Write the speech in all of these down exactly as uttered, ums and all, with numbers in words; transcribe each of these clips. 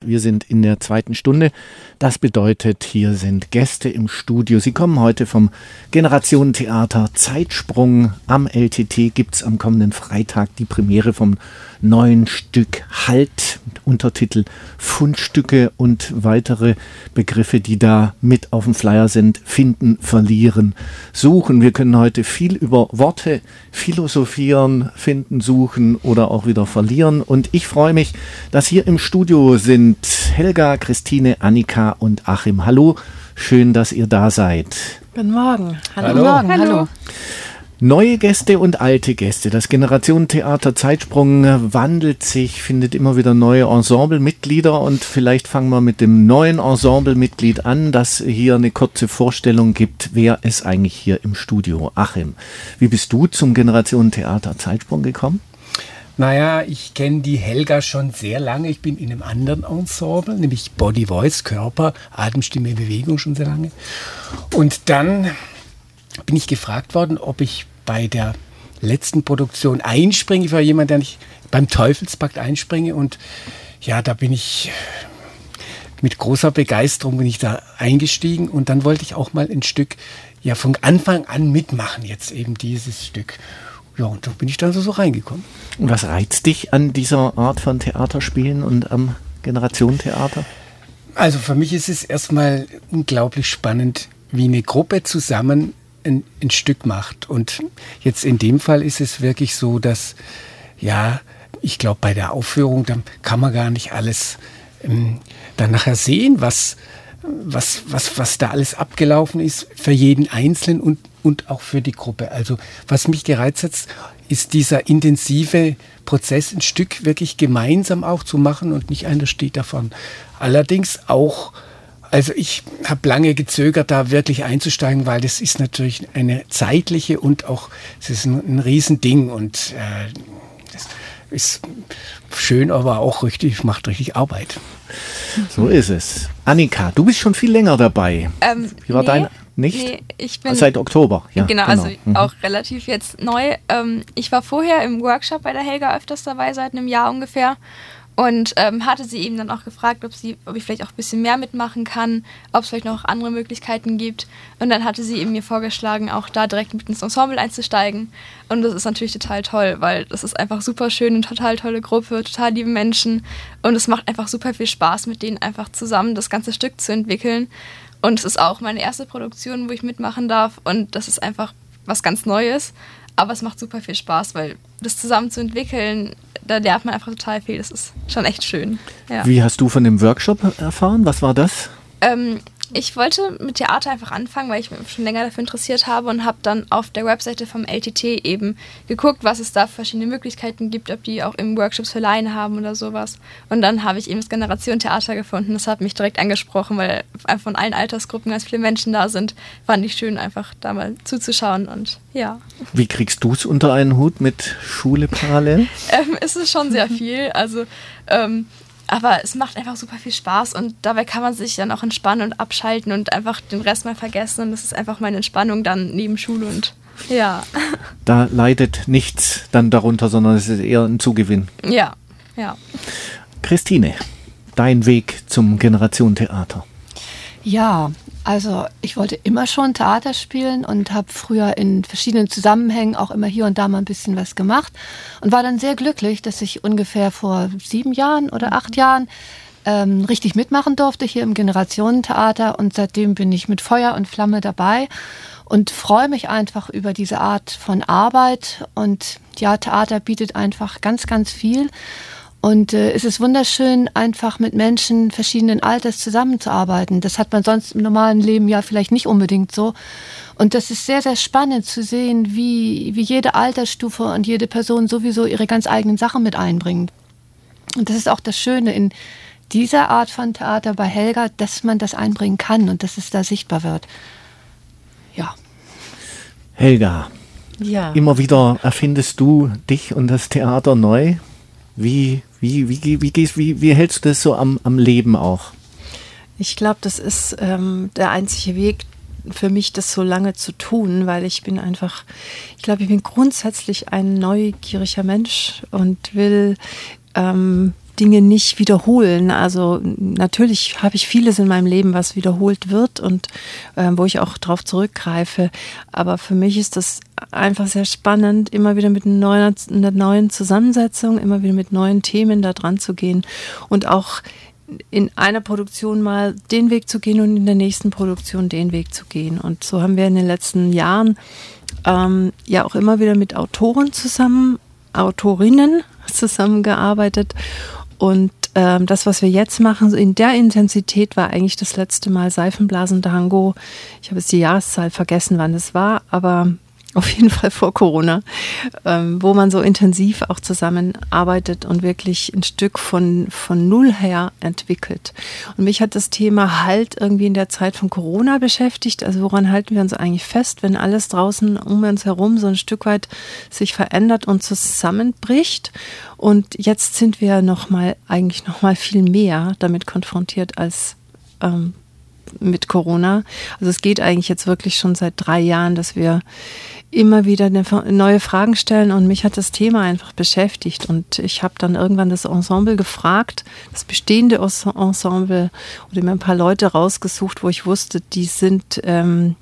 wir sind in der zweiten Stunde. Das bedeutet, hier sind Gäste im Studio. Sie kommen heute vom Generationentheater Zeitsprung. Am L T T gibt es am kommenden Freitag die Premiere vom neuen Stück Halt, mit Untertitel Fundstücke und weitere Begriffe, die da mit auf dem Flyer sind: finden, verlieren, suchen. Wir können heute viel über Worte philosophieren, finden, suchen oder auch wieder verlieren. Und ich freue mich, dass hier im Studio sind Helga, Christine, Annika und Achim. Hallo, schön, dass ihr da seid. Guten Morgen. Hallo. Guten Morgen. Hallo. Hallo. Neue Gäste und alte Gäste. Das Generationentheater Zeitsprung wandelt sich, findet immer wieder neue Ensemblemitglieder, und vielleicht fangen wir mit dem neuen Ensemblemitglied an, das hier eine kurze Vorstellung gibt, wer ist eigentlich hier im Studio. Achim, wie bist du zum Generationentheater Zeitsprung gekommen? Naja, ich kenne die Helga schon sehr lange. Ich bin in einem anderen Ensemble, nämlich Body Voice, Körper, Atem, Stimme, Bewegung schon sehr lange. Und dann bin ich gefragt worden, ob ich bei der letzten Produktion einspringe. Ich war jemand, der nicht beim Teufelspakt einspringe. Und ja, da bin ich mit großer Begeisterung bin ich da eingestiegen. Und dann wollte ich auch mal ein Stück ja von Anfang an mitmachen, jetzt eben dieses Stück. Ja, und da bin ich dann so, so reingekommen. Und was reizt dich an dieser Art von Theaterspielen und am Generationentheater? Also für mich ist es erstmal unglaublich spannend, wie eine Gruppe zusammen ein, ein Stück macht. Und jetzt in dem Fall ist es wirklich so, dass, ja, ich glaube, bei der Aufführung, da kann man gar nicht alles ähm, dann nachher sehen, was, was, was, was da alles abgelaufen ist für jeden Einzelnen und, und auch für die Gruppe. Also was mich gereizt hat, ist dieser intensive Prozess, ein Stück wirklich gemeinsam auch zu machen und nicht einer steht davon. Allerdings auch, also ich habe lange gezögert, da wirklich einzusteigen, weil das ist natürlich eine zeitliche und auch, es ist ein, ein Riesending und äh, das ist schön, aber auch richtig, macht richtig Arbeit. So ist es. Annika, du bist schon viel länger dabei. Ähm, Wie war nee, dein... Nicht? Nee, ich bin... Seit Oktober, ja. Genau, genau. also mhm. auch relativ jetzt neu. Ähm, ich war vorher im Workshop bei der Helga öfters dabei, seit einem Jahr ungefähr. Und ähm, hatte sie eben dann auch gefragt, ob, sie, ob ich vielleicht auch ein bisschen mehr mitmachen kann, ob es vielleicht noch andere Möglichkeiten gibt. Und dann hatte sie eben mir vorgeschlagen, auch da direkt mit ins Ensemble einzusteigen. Und das ist natürlich total toll, weil das ist einfach super schön, eine total tolle Gruppe, total liebe Menschen. Und es macht einfach super viel Spaß, mit denen einfach zusammen das ganze Stück zu entwickeln. Und es ist auch meine erste Produktion, wo ich mitmachen darf. Und das ist einfach was ganz Neues. Aber es macht super viel Spaß, weil das zusammen zu entwickeln, da lernt man einfach total viel. Das ist schon echt schön. Ja. Wie hast du von dem Workshop erfahren? Was war das? Ähm, ich wollte mit Theater einfach anfangen, weil ich mich schon länger dafür interessiert habe und habe dann auf der Webseite vom L T T eben geguckt, was es da für verschiedene Möglichkeiten gibt, ob die auch eben Workshops für Laien haben oder sowas. Und dann habe ich eben das Generationentheater gefunden. Das hat mich direkt angesprochen, weil einfach von allen Altersgruppen ganz viele Menschen da sind. Fand ich schön, einfach da mal zuzuschauen und ja. Wie kriegst du es unter einen Hut mit Schule parallel? ähm, es ist schon sehr viel, also ähm, aber es macht einfach super viel Spaß und dabei kann man sich dann auch entspannen und abschalten und einfach den Rest mal vergessen. Und das ist einfach meine Entspannung dann neben Schule und ja. Da leidet nichts dann darunter, sondern es ist eher ein Zugewinn. Ja, ja. Christine, dein Weg zum Generationentheater. Ja, also ich wollte immer schon Theater spielen und habe früher in verschiedenen Zusammenhängen auch immer hier und da mal ein bisschen was gemacht und war dann sehr glücklich, dass ich ungefähr vor sieben Jahren oder acht Jahren ähm, richtig mitmachen durfte hier im Generationentheater, und seitdem bin ich mit Feuer und Flamme dabei und freue mich einfach über diese Art von Arbeit. Und ja, Theater bietet einfach ganz, ganz viel. Und äh, es ist wunderschön, einfach mit Menschen verschiedenen Alters zusammenzuarbeiten. Das hat man sonst im normalen Leben ja vielleicht nicht unbedingt so. Und das ist sehr, sehr spannend zu sehen, wie, wie jede Altersstufe und jede Person sowieso ihre ganz eigenen Sachen mit einbringt. Und das ist auch das Schöne in dieser Art von Theater bei Helga, dass man das einbringen kann und dass es da sichtbar wird. Ja. Helga, ja. Immer wieder erfindest du dich und das Theater neu. Wie, wie, wie, wie, gehst, wie, wie hältst du das so am, am Leben auch? Ich glaube, das ist ähm, der einzige Weg für mich, das so lange zu tun, weil ich bin einfach, ich glaube, ich bin grundsätzlich ein neugieriger Mensch und will ähm, Dinge nicht wiederholen. Also natürlich habe ich vieles in meinem Leben, was wiederholt wird und äh, wo ich auch drauf zurückgreife. Aber für mich ist das einfach sehr spannend, immer wieder mit einer neuen, einer neuen Zusammensetzung, immer wieder mit neuen Themen da dran zu gehen und auch in einer Produktion mal den Weg zu gehen und in der nächsten Produktion den Weg zu gehen. Und so haben wir in den letzten Jahren ähm, ja auch immer wieder mit Autoren zusammen, Autorinnen zusammengearbeitet. Und ähm, das, was wir jetzt machen, so in der Intensität war eigentlich das letzte Mal Seifenblasen-Tango. Ich habe jetzt die Jahreszahl vergessen, wann das war, aber auf jeden Fall vor Corona, ähm, wo man so intensiv auch zusammenarbeitet und wirklich ein Stück von, von Null her entwickelt. Und mich hat das Thema Halt irgendwie in der Zeit von Corona beschäftigt. Also woran halten wir uns eigentlich fest, wenn alles draußen um uns herum so ein Stück weit sich verändert und zusammenbricht? Und jetzt sind wir noch mal, eigentlich noch mal viel mehr damit konfrontiert als ähm, mit Corona. Also es geht eigentlich jetzt wirklich schon seit drei Jahren, dass wir immer wieder neue Fragen stellen und mich hat das Thema einfach beschäftigt und ich habe dann irgendwann das Ensemble gefragt, das bestehende Ensemble oder mir ein paar Leute rausgesucht, wo ich wusste, die sind ähm,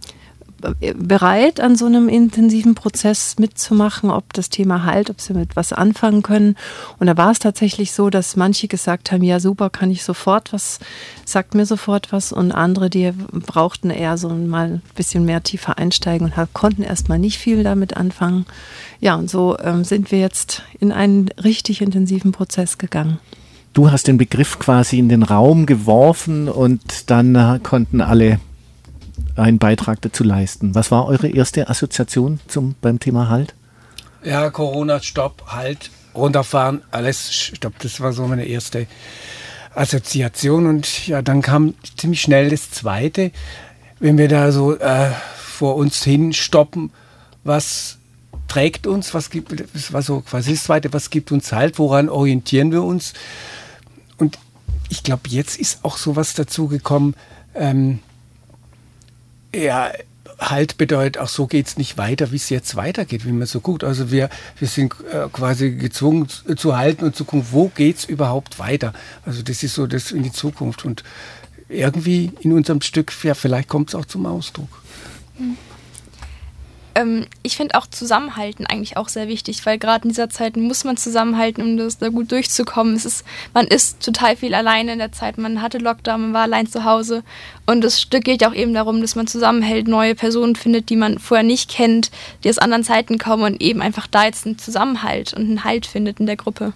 bereit, an so einem intensiven Prozess mitzumachen, ob das Thema Halt, ob sie mit was anfangen können. Und da war es tatsächlich so, dass manche gesagt haben, ja super, kann ich sofort was, sagt mir sofort was. Und andere, die brauchten eher so mal ein bisschen mehr tiefer einsteigen und konnten erstmal nicht viel damit anfangen. Ja, und so ähm, sind wir jetzt in einen richtig intensiven Prozess gegangen. Du hast den Begriff quasi in den Raum geworfen und dann äh, konnten alle einen Beitrag dazu leisten. Was war eure erste Assoziation zum, beim Thema Halt? Ja, Corona, Stopp, Halt, runterfahren, alles Stopp. Das war so meine erste Assoziation. Und ja, dann kam ziemlich schnell das Zweite. Wenn wir da so äh, vor uns hin stoppen, was trägt uns, was gibt, das war so quasi das Zweite, was gibt uns Halt, woran orientieren wir uns? Und ich glaube, jetzt ist auch sowas dazu gekommen, ähm, ja, Halt bedeutet auch, so geht es nicht weiter, wie es jetzt weitergeht, wie man so guckt. Also wir, wir sind äh, quasi gezwungen zu, zu halten und zu gucken, wo geht es überhaupt weiter. Also das ist so das in die Zukunft. Und irgendwie in unserem Stück, ja, vielleicht kommt es auch zum Ausdruck. Mhm. Ähm, ich finde auch Zusammenhalten eigentlich auch sehr wichtig, weil gerade in dieser Zeit muss man zusammenhalten, um das da gut durchzukommen. Es ist, man ist total viel alleine in der Zeit, man hatte Lockdown, man war allein zu Hause und das Stück geht ja auch eben darum, dass man zusammenhält, neue Personen findet, die man vorher nicht kennt, die aus anderen Zeiten kommen und eben einfach da jetzt einen Zusammenhalt und einen Halt findet in der Gruppe.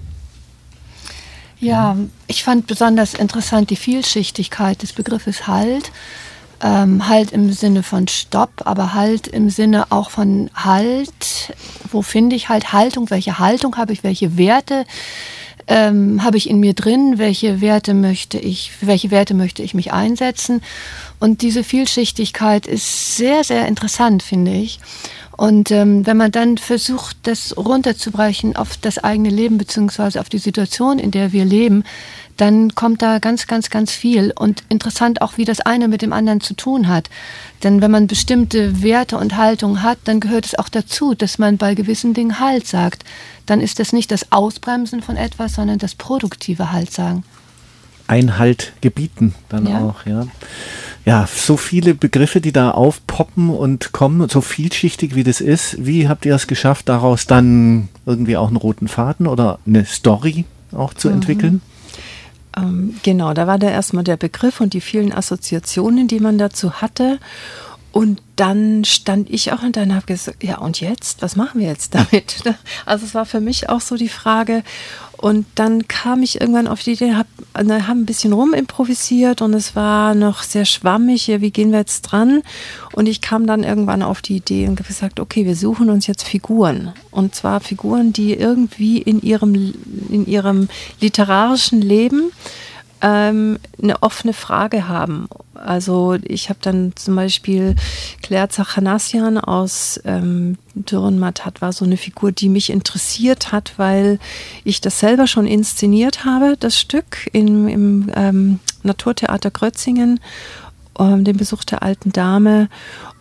Ja, ich fand besonders interessant die Vielschichtigkeit des Begriffes Halt. Ähm, Halt im Sinne von Stopp, aber Halt im Sinne auch von Halt. Wo finde ich halt Haltung? Welche Haltung habe ich? Welche Werte ähm, habe ich in mir drin? Welche Werte möchte ich, für welche Werte möchte ich mich einsetzen? Und diese Vielschichtigkeit ist sehr, sehr interessant, finde ich. Und ähm, wenn man dann versucht, das runterzubrechen auf das eigene Leben beziehungsweise auf die Situation, in der wir leben, dann kommt da ganz, ganz, ganz viel. Und interessant auch, wie das eine mit dem anderen zu tun hat. Denn wenn man bestimmte Werte und Haltungen hat, dann gehört es auch dazu, dass man bei gewissen Dingen Halt sagt. Dann ist das nicht das Ausbremsen von etwas, sondern das produktive Halt sagen. Ein Halt gebieten dann Ja. auch, ja. Ja, so viele Begriffe, die da aufpoppen und kommen, so vielschichtig wie das ist. Wie habt ihr es geschafft, daraus dann irgendwie auch einen roten Faden oder eine Story auch zu Mhm. entwickeln? Ähm, genau, da war da erstmal der Begriff und die vielen Assoziationen, die man dazu hatte. Und dann stand ich auch und dann habe gesagt, ja und jetzt, was machen wir jetzt damit? Also es war für mich auch so die Frage. Und dann kam ich irgendwann auf die Idee, habe hab ein bisschen rumimprovisiert und es war noch sehr schwammig, ja, wie gehen wir jetzt dran? Und ich kam dann irgendwann auf die Idee und habe gesagt, okay, wir suchen uns jetzt Figuren. Und zwar Figuren, die irgendwie in ihrem, in ihrem literarischen Leben ähm, eine offene Frage haben. Also ich habe dann zum Beispiel Claire Zachanassian aus ähm, Dürrenmatt war so eine Figur, die mich interessiert hat, weil ich das selber schon inszeniert habe, das Stück im, im ähm, Naturtheater Grötzingen, ähm, den Besuch der alten Dame.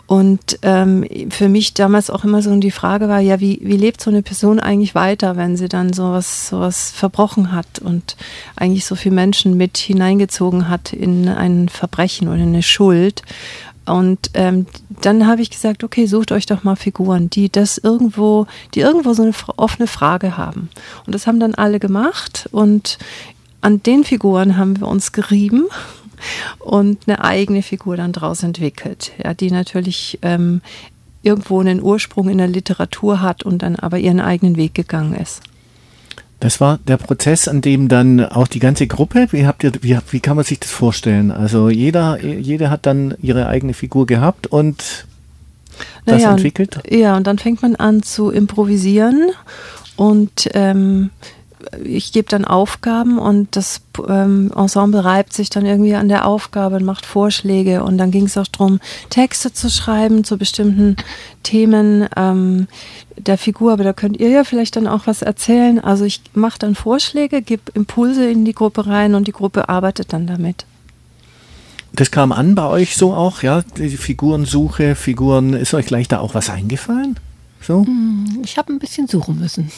Und ähm, für mich damals auch immer so die Frage war, ja, wie, wie lebt so eine Person eigentlich weiter, wenn sie dann sowas, sowas verbrochen hat und eigentlich so viele Menschen mit hineingezogen hat in ein Verbrechen oder eine Schuld. Und ähm, dann habe ich gesagt, okay, sucht euch doch mal Figuren, die das irgendwo, die irgendwo so eine offene Frage haben. Und das haben dann alle gemacht und an den Figuren haben wir uns gerieben und eine eigene Figur dann daraus entwickelt, ja, die natürlich ähm, irgendwo einen Ursprung in der Literatur hat und dann aber ihren eigenen Weg gegangen ist. Das war der Prozess, an dem dann auch die ganze Gruppe, wie habt ihr, wie, wie kann man sich das vorstellen? Also jeder, jede hat dann ihre eigene Figur gehabt und das naja, entwickelt? Und, ja, und dann fängt man an zu improvisieren und ähm, ich gebe dann Aufgaben und das ähm, Ensemble reibt sich dann irgendwie an der Aufgabe und macht Vorschläge und dann ging es auch darum, Texte zu schreiben zu bestimmten Themen ähm, der Figur, aber da könnt ihr ja vielleicht dann auch was erzählen. Also ich mache dann Vorschläge, gebe Impulse in die Gruppe rein und die Gruppe arbeitet dann damit. Das kam an bei euch so auch, ja, die Figurensuche, Figuren, ist euch gleich da auch was eingefallen? So? Ich habe ein bisschen suchen müssen.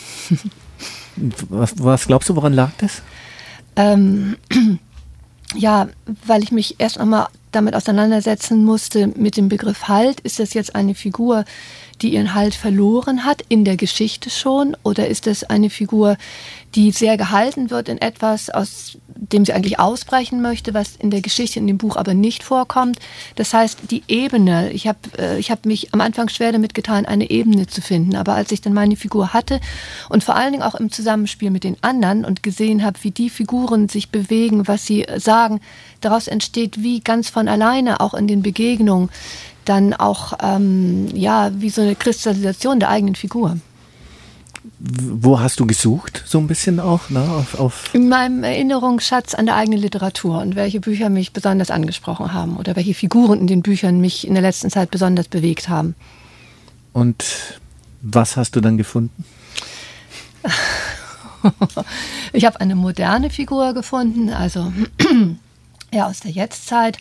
Was, was glaubst du, woran lag das? Ähm, ja, weil ich mich erst einmal damit auseinandersetzen musste mit dem Begriff Halt. Ist das jetzt eine Figur, die ihren Halt verloren hat, in der Geschichte schon? Oder ist das eine Figur, die sehr gehalten wird in etwas, aus dem sie eigentlich ausbrechen möchte, was in der Geschichte, in dem Buch aber nicht vorkommt? Das heißt, die Ebene, ich habe äh, ich hab mich am Anfang schwer damit getan, eine Ebene zu finden. Aber als ich dann meine Figur hatte und vor allen Dingen auch im Zusammenspiel mit den anderen und gesehen habe, wie die Figuren sich bewegen, was sie sagen, daraus entsteht wie ganz von alleine, auch in den Begegnungen, dann auch ähm, ja, wie so eine Kristallisation der eigenen Figur. Wo hast du gesucht, so ein bisschen auch? Ne? Auf, auf in meinem Erinnerungsschatz an der eigenen Literatur und welche Bücher mich besonders angesprochen haben oder welche Figuren in den Büchern mich in der letzten Zeit besonders bewegt haben. Und was hast du dann gefunden? Ich habe eine moderne Figur gefunden, also ja, aus der Jetztzeit.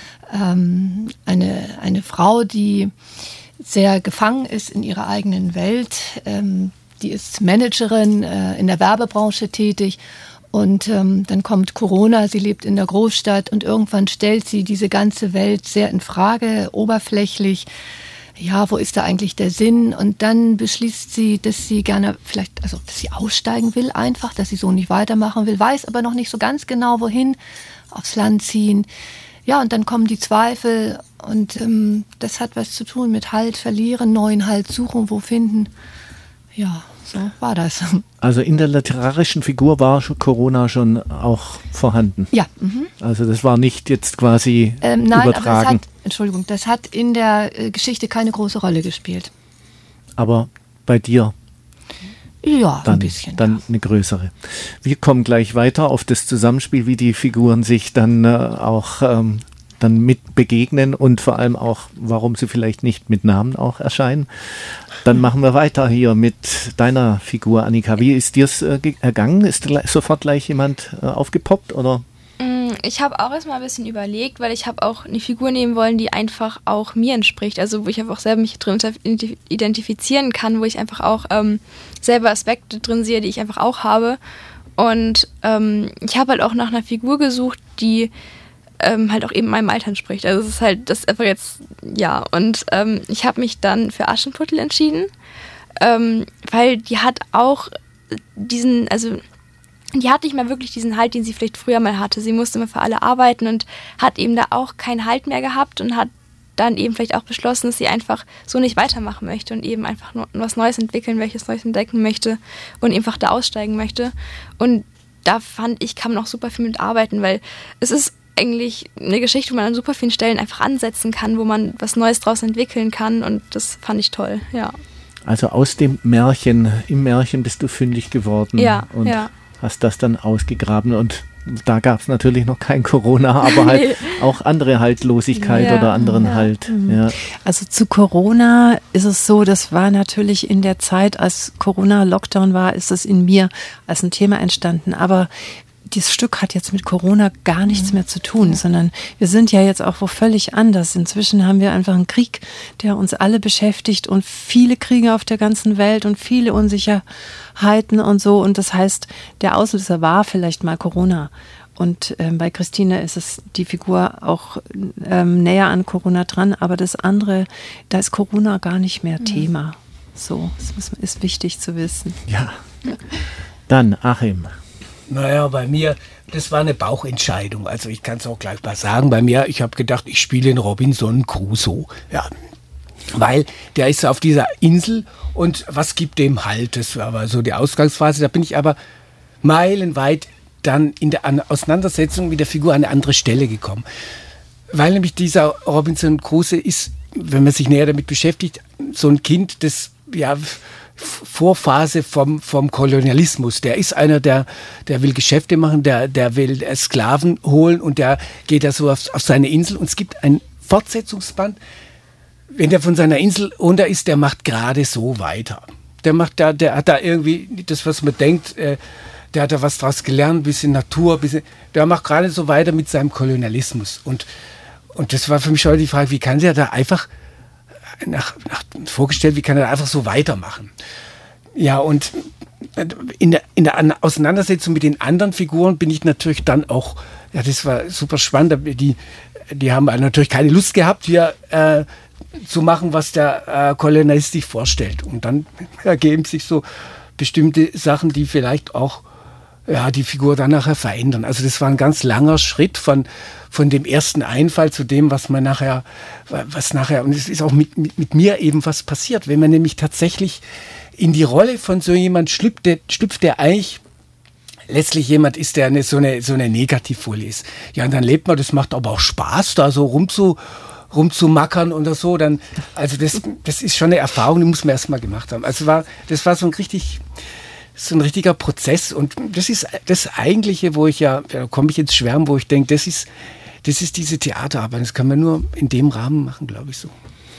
Ähm, eine, eine Frau, die sehr gefangen ist in ihrer eigenen Welt. Ähm, die ist Managerin, äh, in der Werbebranche tätig. Und ähm, dann kommt Corona, sie lebt in der Großstadt und irgendwann stellt sie diese ganze Welt sehr in Frage, oberflächlich. Ja, wo ist da eigentlich der Sinn? Und dann beschließt sie, dass sie gerne vielleicht, also dass sie aussteigen will einfach, dass sie so nicht weitermachen will, weiß aber noch nicht so ganz genau wohin, aufs Land ziehen. Ja, und dann kommen die Zweifel und ähm, das hat was zu tun mit Halt verlieren, neuen Halt suchen, wo finden. Ja, so war das. Also in der literarischen Figur war Corona schon auch vorhanden? Ja. Mhm. Also das war nicht jetzt quasi ähm, nein, übertragen? Aber das hat, Entschuldigung, das hat in der äh, Geschichte keine große Rolle gespielt. Aber bei dir? Ja, dann, ein bisschen. Dann ja. eine größere. Wir kommen gleich weiter auf das Zusammenspiel, wie die Figuren sich dann äh, auch ähm, dann mit begegnen und vor allem auch, warum sie vielleicht nicht mit Namen auch erscheinen. Dann machen wir weiter hier mit deiner Figur, Annika. Wie ist dir es äh, ergangen? Ist sofort gleich jemand äh, aufgepoppt oder? Ich habe auch erstmal ein bisschen überlegt, weil ich habe auch eine Figur nehmen wollen, die einfach auch mir entspricht. Also wo ich einfach auch selber mich drin identifizieren kann, wo ich einfach auch ähm, selber Aspekte drin sehe, die ich einfach auch habe. Und ähm, ich habe halt auch nach einer Figur gesucht, die ähm, halt auch eben meinem Alter entspricht. Also es ist halt, das ist einfach jetzt, ja. Und ähm, ich habe mich dann für Aschenputtel entschieden, ähm, weil die hat auch diesen, also die hat nicht mehr wirklich diesen Halt, den sie vielleicht früher mal hatte. Sie musste immer für alle arbeiten und hat eben da auch keinen Halt mehr gehabt und hat dann eben vielleicht auch beschlossen, dass sie einfach so nicht weitermachen möchte und eben einfach nur was Neues entwickeln, welches Neues entdecken möchte und einfach da aussteigen möchte. Und da fand ich, kann man auch super viel mit arbeiten, weil es ist eigentlich eine Geschichte, wo man an super vielen Stellen einfach ansetzen kann, wo man was Neues draus entwickeln kann und das fand ich toll, ja. Also aus dem Märchen, im Märchen bist du fündig geworden. Ja, und ja. hast das dann ausgegraben und da gab es natürlich noch kein Corona, aber halt nee. auch andere Haltlosigkeit ja, oder anderen ja. Halt. Ja. Also zu Corona ist es so, das war natürlich in der Zeit, als Corona-Lockdown war, ist es in mir als ein Thema entstanden, aber dieses Stück hat jetzt mit Corona gar nichts mehr zu tun, sondern wir sind ja jetzt auch wo völlig anders. Inzwischen haben wir einfach einen Krieg, der uns alle beschäftigt und viele Kriege auf der ganzen Welt und viele Unsicherheiten und so. Und das heißt, der Auslöser war vielleicht mal Corona. Und ähm, bei Christine ist es die Figur auch ähm, näher an Corona dran, aber das andere, da ist Corona gar nicht mehr Thema. So, das ist wichtig zu wissen. Ja. Dann Achim. Naja, bei mir, das war eine Bauchentscheidung. Also ich kann es auch gleich mal sagen. Bei mir, ich habe gedacht, ich spiele den Robinson Crusoe. Ja, weil der ist auf dieser Insel und was gibt dem Halt? Das war so die Ausgangsphase. Da bin ich aber meilenweit dann in der Auseinandersetzung mit der Figur an eine andere Stelle gekommen. Weil nämlich dieser Robinson Crusoe ist, wenn man sich näher damit beschäftigt, so ein Kind, das ja Vorphase vom, vom Kolonialismus. Der ist einer, der, der will Geschäfte machen, der, der will Sklaven holen und der geht da so auf, auf seine Insel. Und es gibt ein Fortsetzungsband, wenn der von seiner Insel runter ist, der macht gerade so weiter. Der macht da, der hat da irgendwie das, was man denkt, äh, der hat da was draus gelernt, ein bisschen Natur, ein bisschen, der macht gerade so weiter mit seinem Kolonialismus. Und, und das war für mich heute die Frage, wie kann der da einfach nach, nach vorgestellt, wie kann er da einfach so weitermachen? Ja, und in der, in der Auseinandersetzung mit den anderen Figuren bin ich natürlich dann auch, ja, das war super spannend, die, die haben natürlich keine Lust gehabt, hier äh, zu machen, was der äh, Kolonialist sich vorstellt. Und dann ergeben sich so bestimmte Sachen, die vielleicht auch ja, die Figur dann nachher verändern. Also das war ein ganz langer Schritt von, von dem ersten Einfall zu dem, was man nachher, was nachher, und es ist auch mit, mit, mit mir eben was passiert. Wenn man nämlich tatsächlich in die Rolle von so jemand schlüpft, der, schlüpft, der eigentlich letztlich jemand ist, der eine, so eine, so eine Negativfolie ist. Ja, und dann lebt man, das macht aber auch Spaß, da so rumzu, rumzumackern oder so, dann, also das, das ist schon eine Erfahrung, die muss man erstmal gemacht haben. Also war, das war so ein richtig, so ein richtiger Prozess und das ist das Eigentliche, wo ich ja, da komme ich ins Schwärmen, wo ich denke, das ist, das ist diese Theaterarbeit, das kann man nur in dem Rahmen machen, glaube ich so.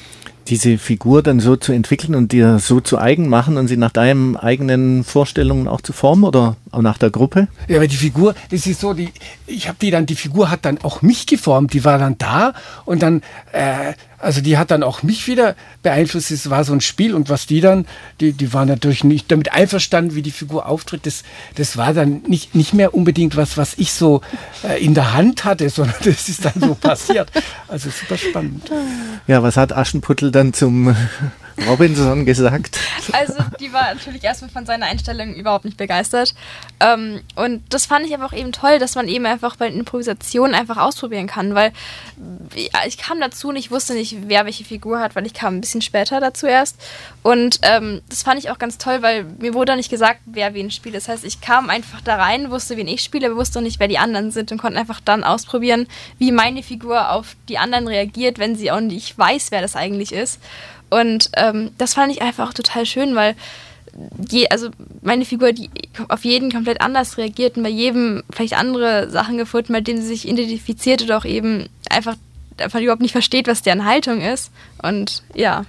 Diese Figur dann so zu entwickeln und dir so zu eigen machen und sie nach deinen eigenen Vorstellungen auch zu formen oder auch nach der Gruppe? Ja, aber die Figur, das ist so, die, ich habe die dann, die Figur hat dann auch mich geformt, die war dann da und dann, äh, also die hat dann auch mich wieder beeinflusst, es war so ein Spiel und was die dann, die, die waren natürlich nicht damit einverstanden, wie die Figur auftritt, das, das war dann nicht, nicht mehr unbedingt was, was ich so äh, in der Hand hatte, sondern das ist dann so passiert. Also super spannend. Ja, was hat Aschenputtel dann zum Robinson gesagt? Also die war natürlich erstmal von seiner Einstellung überhaupt nicht begeistert. Ähm, und das fand ich aber auch eben toll, dass man eben einfach bei Improvisationen einfach ausprobieren kann, weil ja, ich kam dazu und ich wusste nicht, wer welche Figur hat, weil ich kam ein bisschen später dazu erst. Und ähm, das fand ich auch ganz toll, weil mir wurde nicht gesagt, wer wen spielt. Das heißt, ich kam einfach da rein, wusste, wen ich spiele, aber wusste nicht, wer die anderen sind und konnte einfach dann ausprobieren, wie meine Figur auf die anderen reagiert, wenn sie auch nicht weiß, wer das eigentlich ist. Und ähm, das fand ich einfach auch total schön, weil je, also meine Figur, die auf jeden komplett anders reagiert und bei jedem vielleicht andere Sachen gefunden, bei denen sie sich identifiziert oder auch eben einfach, einfach überhaupt nicht versteht, was deren Haltung ist. Und ja.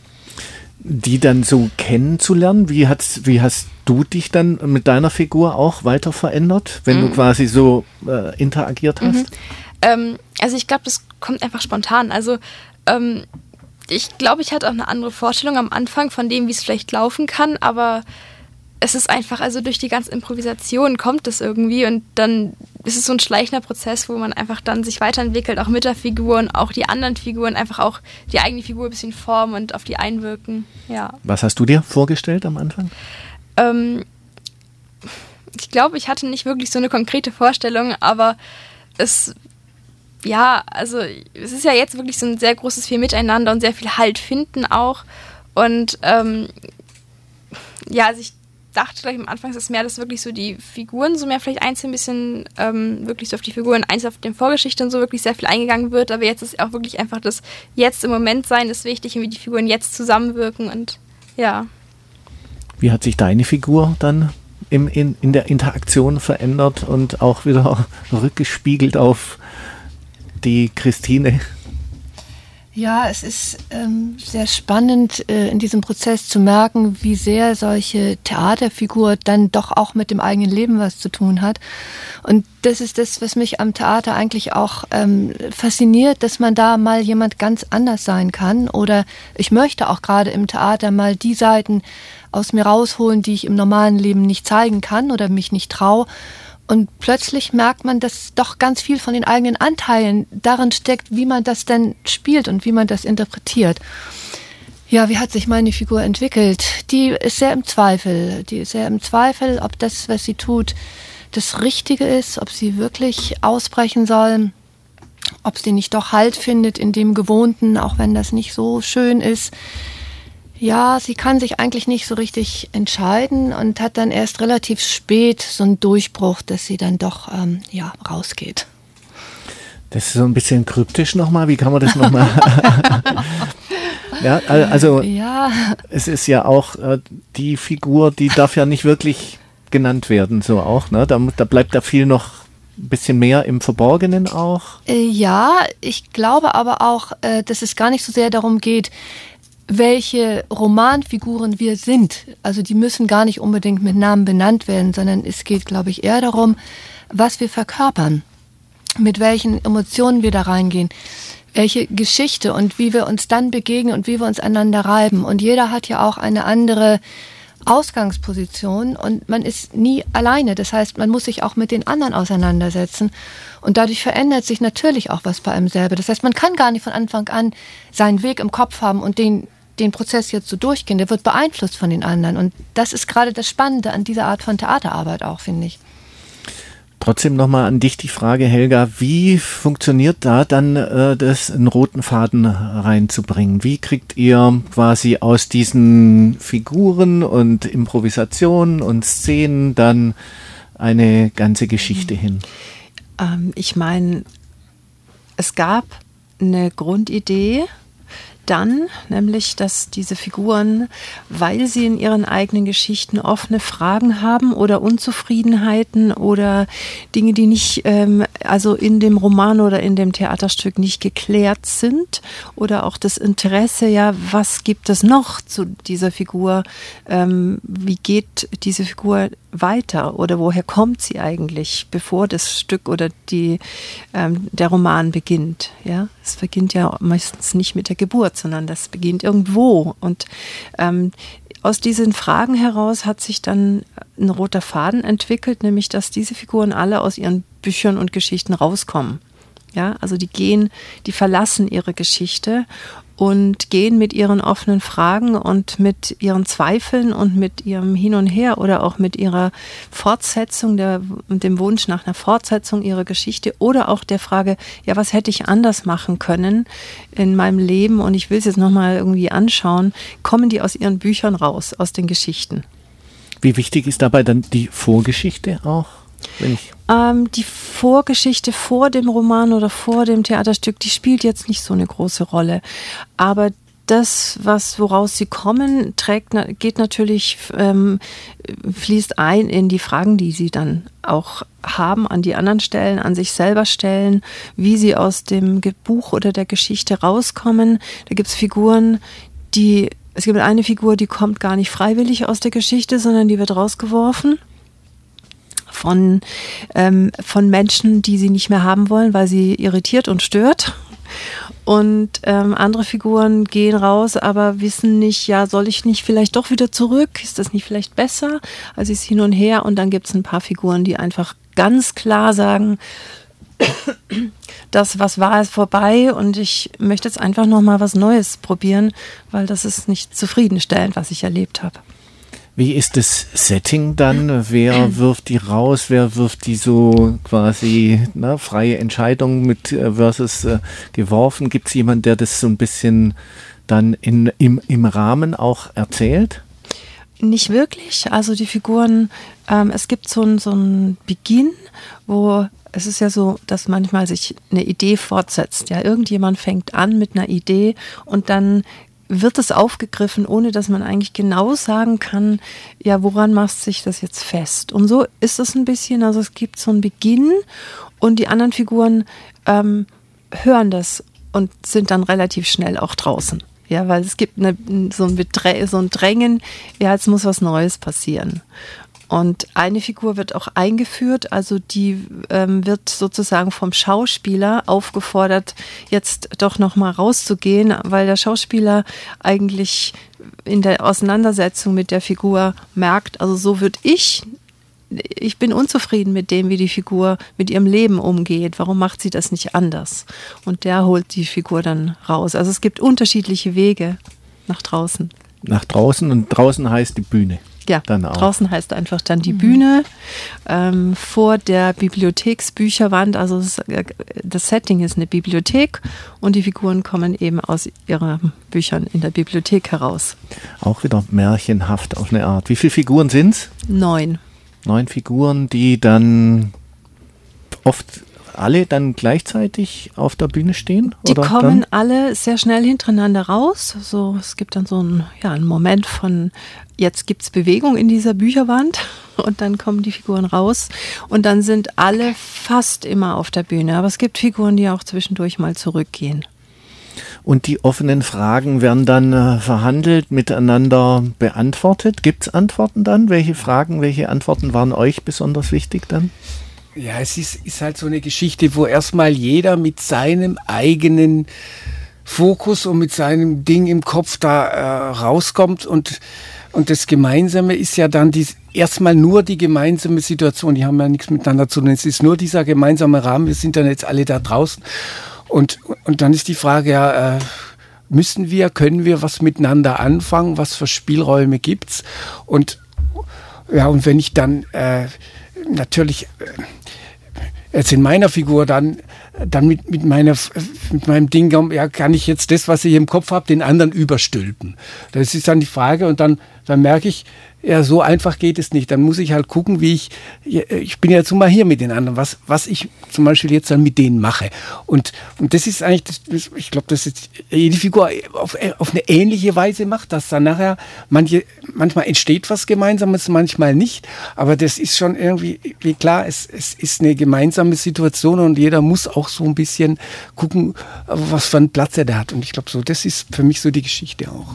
Die dann so kennenzulernen, wie, hat's, wie hast du dich dann mit deiner Figur auch weiter verändert, wenn mhm. du quasi so äh, interagiert hast? Mhm. Ähm, also ich glaube, das kommt einfach spontan. Also ähm, ich glaube, ich hatte auch eine andere Vorstellung am Anfang von dem, wie es vielleicht laufen kann, aber es ist einfach, also durch die ganze Improvisation kommt es irgendwie und dann ist es so ein schleichender Prozess, wo man einfach dann sich weiterentwickelt, auch mit der Figur und auch die anderen Figuren, einfach auch die eigene Figur ein bisschen formen und auf die einwirken, ja. Was hast du dir vorgestellt am Anfang? Ähm, ich glaube, ich hatte nicht wirklich so eine konkrete Vorstellung, aber es ja, also es ist ja jetzt wirklich so ein sehr großes viel Miteinander und sehr viel Halt finden auch. Und ähm, ja, also ich dachte gleich am Anfang, dass mehr, dass wirklich so die Figuren so mehr vielleicht einzeln ein bisschen ähm, wirklich so auf die Figuren, einzeln auf den Vorgeschichte und so wirklich sehr viel eingegangen wird. Aber jetzt ist auch wirklich einfach das Jetzt im Moment sein ist wichtig und wie die Figuren jetzt zusammenwirken und ja. Wie hat sich deine Figur dann im, in, in der Interaktion verändert und auch wieder rückgespiegelt auf die Christine? Ja, es ist ähm, sehr spannend, äh, in diesem Prozess zu merken, wie sehr solche Theaterfigur dann doch auch mit dem eigenen Leben was zu tun hat. Und das ist das, was mich am Theater eigentlich auch ähm, fasziniert, dass man da mal jemand ganz anders sein kann. Oder ich möchte auch gerade im Theater mal die Seiten aus mir rausholen, die ich im normalen Leben nicht zeigen kann oder mich nicht traue. Und plötzlich merkt man, dass doch ganz viel von den eigenen Anteilen darin steckt, wie man das denn spielt und wie man das interpretiert. Ja, wie hat sich meine Figur entwickelt? Die ist sehr im Zweifel. Die ist sehr im Zweifel, ob das, was sie tut, das Richtige ist, ob sie wirklich ausbrechen soll, ob sie nicht doch Halt findet in dem Gewohnten, auch wenn das nicht so schön ist. Ja, sie kann sich eigentlich nicht so richtig entscheiden und hat dann erst relativ spät so einen Durchbruch, dass sie dann doch ähm, ja, rausgeht. Das ist so ein bisschen kryptisch nochmal. Wie kann man das nochmal? Ja, also ja. Es ist ja auch äh, die Figur, die darf ja nicht wirklich genannt werden, so auch. Ne? Da, da bleibt da viel noch ein bisschen mehr im Verborgenen auch. Äh, ja, ich glaube aber auch, äh, dass es gar nicht so sehr darum geht, welche Romanfiguren wir sind. Also die müssen gar nicht unbedingt mit Namen benannt werden, sondern es geht, glaube ich, eher darum, was wir verkörpern, mit welchen Emotionen wir da reingehen, welche Geschichte und wie wir uns dann begegnen und wie wir uns einander reiben. Und jeder hat ja auch eine andere Ausgangsposition und man ist nie alleine. Das heißt, man muss sich auch mit den anderen auseinandersetzen und dadurch verändert sich natürlich auch was bei einem selber. Das heißt, man kann gar nicht von Anfang an seinen Weg im Kopf haben und den den Prozess jetzt so durchgehen, der wird beeinflusst von den anderen. Und das ist gerade das Spannende an dieser Art von Theaterarbeit auch, finde ich. Trotzdem nochmal an dich die Frage, Helga, wie funktioniert da dann äh, das, einen roten Faden reinzubringen? Wie kriegt ihr quasi aus diesen Figuren und Improvisationen und Szenen dann eine ganze Geschichte hin? Ähm, ich meine, es gab eine Grundidee, dann, nämlich, dass diese Figuren, weil sie in ihren eigenen Geschichten offene Fragen haben oder Unzufriedenheiten oder Dinge, die nicht, ähm, also in dem Roman oder in dem Theaterstück nicht geklärt sind oder auch das Interesse, ja, was gibt es noch zu dieser Figur, ähm, wie geht diese Figur weiter oder woher kommt sie eigentlich, bevor das Stück oder die, ähm, der Roman beginnt. Ja? Es beginnt ja meistens nicht mit der Geburt, sondern das beginnt irgendwo. Und ähm, aus diesen Fragen heraus hat sich dann ein roter Faden entwickelt, nämlich dass diese Figuren alle aus ihren Büchern und Geschichten rauskommen. Ja? Also die gehen, die verlassen ihre Geschichte und gehen mit ihren offenen Fragen und mit ihren Zweifeln und mit ihrem Hin und Her oder auch mit ihrer Fortsetzung, der, dem Wunsch nach einer Fortsetzung ihrer Geschichte oder auch der Frage, ja, was hätte ich anders machen können in meinem Leben und ich will es jetzt nochmal irgendwie anschauen, kommen die aus ihren Büchern raus, aus den Geschichten. Wie wichtig ist dabei dann die Vorgeschichte auch? Wenn ich ähm, die Vorgeschichte vor dem Roman oder vor dem Theaterstück, die spielt jetzt nicht so eine große Rolle. Aber das, was woraus sie kommen, trägt, geht natürlich, ähm, fließt ein in die Fragen, die sie dann auch haben, an die anderen stellen, an sich selber stellen, wie sie aus dem Buch oder der Geschichte rauskommen. Da gibt es Figuren, die, es gibt eine Figur, die kommt gar nicht freiwillig aus der Geschichte, sondern die wird rausgeworfen. Von, ähm, von Menschen, die sie nicht mehr haben wollen, weil sie irritiert und stört. Und ähm, andere Figuren gehen raus, aber wissen nicht, ja, soll ich nicht vielleicht doch wieder zurück? Ist das nicht vielleicht besser? Also es ist hin und her. Und dann gibt es ein paar Figuren, die einfach ganz klar sagen, das, was war, ist vorbei und ich möchte jetzt einfach nochmal was Neues probieren, weil das ist nicht zufriedenstellend, was ich erlebt habe. Wie ist das Setting dann? Wer wirft die raus? Wer wirft die so quasi na, freie Entscheidung mit äh, versus äh, geworfen? Gibt es jemanden, der das so ein bisschen dann in, im, im Rahmen auch erzählt? Nicht wirklich. Also die Figuren, ähm, es gibt so einen so einen Beginn, wo es ist ja so, dass manchmal sich eine Idee fortsetzt. Ja, irgendjemand fängt an mit einer Idee und dann wird es aufgegriffen, ohne dass man eigentlich genau sagen kann, ja, woran macht sich das jetzt fest? Und so ist es ein bisschen, also es gibt so einen Beginn und die anderen Figuren ähm, hören das und sind dann relativ schnell auch draußen. Ja, weil es gibt eine, so, ein Bedrä- so ein Drängen, ja, jetzt muss was Neues passieren. Und eine Figur wird auch eingeführt, also die ähm, wird sozusagen vom Schauspieler aufgefordert, jetzt doch nochmal rauszugehen, weil der Schauspieler eigentlich in der Auseinandersetzung mit der Figur merkt, also so würde ich, ich bin unzufrieden mit dem, wie die Figur mit ihrem Leben umgeht. Warum macht sie das nicht anders? Und der holt die Figur dann raus. Also es gibt unterschiedliche Wege nach draußen. Nach draußen und draußen heißt die Bühne. Ja, dann auch. Draußen heißt einfach dann die mhm. Bühne ähm, vor der Bibliotheksbücherwand. Also das, das Setting ist eine Bibliothek und die Figuren kommen eben aus ihren Büchern in der Bibliothek heraus. Auch wieder märchenhaft auf eine Art. Wie viele Figuren sind es? Neun. Neun Figuren, die dann oft alle dann gleichzeitig auf der Bühne stehen? Die oder kommen dann? alle sehr schnell hintereinander raus. So, es gibt dann so einen, ja, einen Moment von, jetzt gibt es Bewegung in dieser Bücherwand und dann kommen die Figuren raus und dann sind alle fast immer auf der Bühne. Aber es gibt Figuren, die auch zwischendurch mal zurückgehen. Und die offenen Fragen werden dann äh, verhandelt, miteinander beantwortet. Gibt es Antworten dann? Welche Fragen, welche Antworten waren euch besonders wichtig dann? Ja, es ist, ist halt so eine Geschichte, wo erstmal jeder mit seinem eigenen Fokus und mit seinem Ding im Kopf da äh, rauskommt und, und das Gemeinsame ist ja dann die, erstmal nur die gemeinsame Situation, die haben ja nichts miteinander zu tun, es ist nur dieser gemeinsame Rahmen, wir sind dann jetzt alle da draußen und, und dann ist die Frage, ja, äh, müssen wir, können wir was miteinander anfangen, was für Spielräume gibt's und ja, und wenn ich dann äh, natürlich äh, jetzt in meiner Figur dann, dann mit, mit, meiner, mit meinem Ding, ja, kann ich jetzt das, was ich im Kopf habe, den anderen überstülpen. Das ist dann die Frage und dann, dann merke ich, ja, so einfach geht es nicht. Dann muss ich halt gucken, wie ich, ich bin ja jetzt mal hier mit den anderen, was, was ich zum Beispiel jetzt dann mit denen mache. Und, und das ist eigentlich, das, ich glaube, dass jede Figur auf, auf eine ähnliche Weise macht, dass dann nachher manche, manchmal entsteht was Gemeinsames, manchmal nicht. Aber das ist schon irgendwie, wie klar, es, es ist eine gemeinsame Situation und jeder muss auch so ein bisschen gucken, was für einen Platz er da hat. Und ich glaube, so, das ist für mich so die Geschichte auch.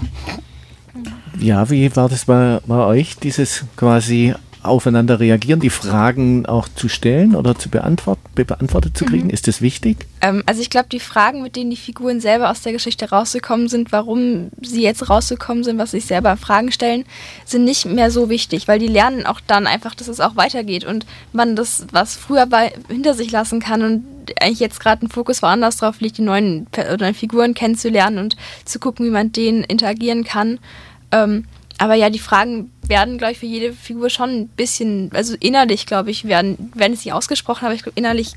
Ja, wie war das bei, bei euch, dieses quasi aufeinander reagieren, die Fragen auch zu stellen oder zu beantworten, be- beantwortet zu kriegen? Mhm. Ist das wichtig? Ähm, also ich glaube, die Fragen, mit denen die Figuren selber aus der Geschichte rausgekommen sind, warum sie jetzt rausgekommen sind, was sich selber Fragen stellen, sind nicht mehr so wichtig, weil die lernen auch dann einfach, dass es auch weitergeht und man das, was früher bei, hinter sich lassen kann und eigentlich jetzt gerade ein Fokus woanders drauf liegt, die neuen, neuen Figuren kennenzulernen und zu gucken, wie man mit denen interagieren kann. Ähm, aber ja, die Fragen werden, glaube ich, für jede Figur schon ein bisschen, also innerlich, glaube ich, werden, werden es nicht ausgesprochen, aber ich glaube, innerlich,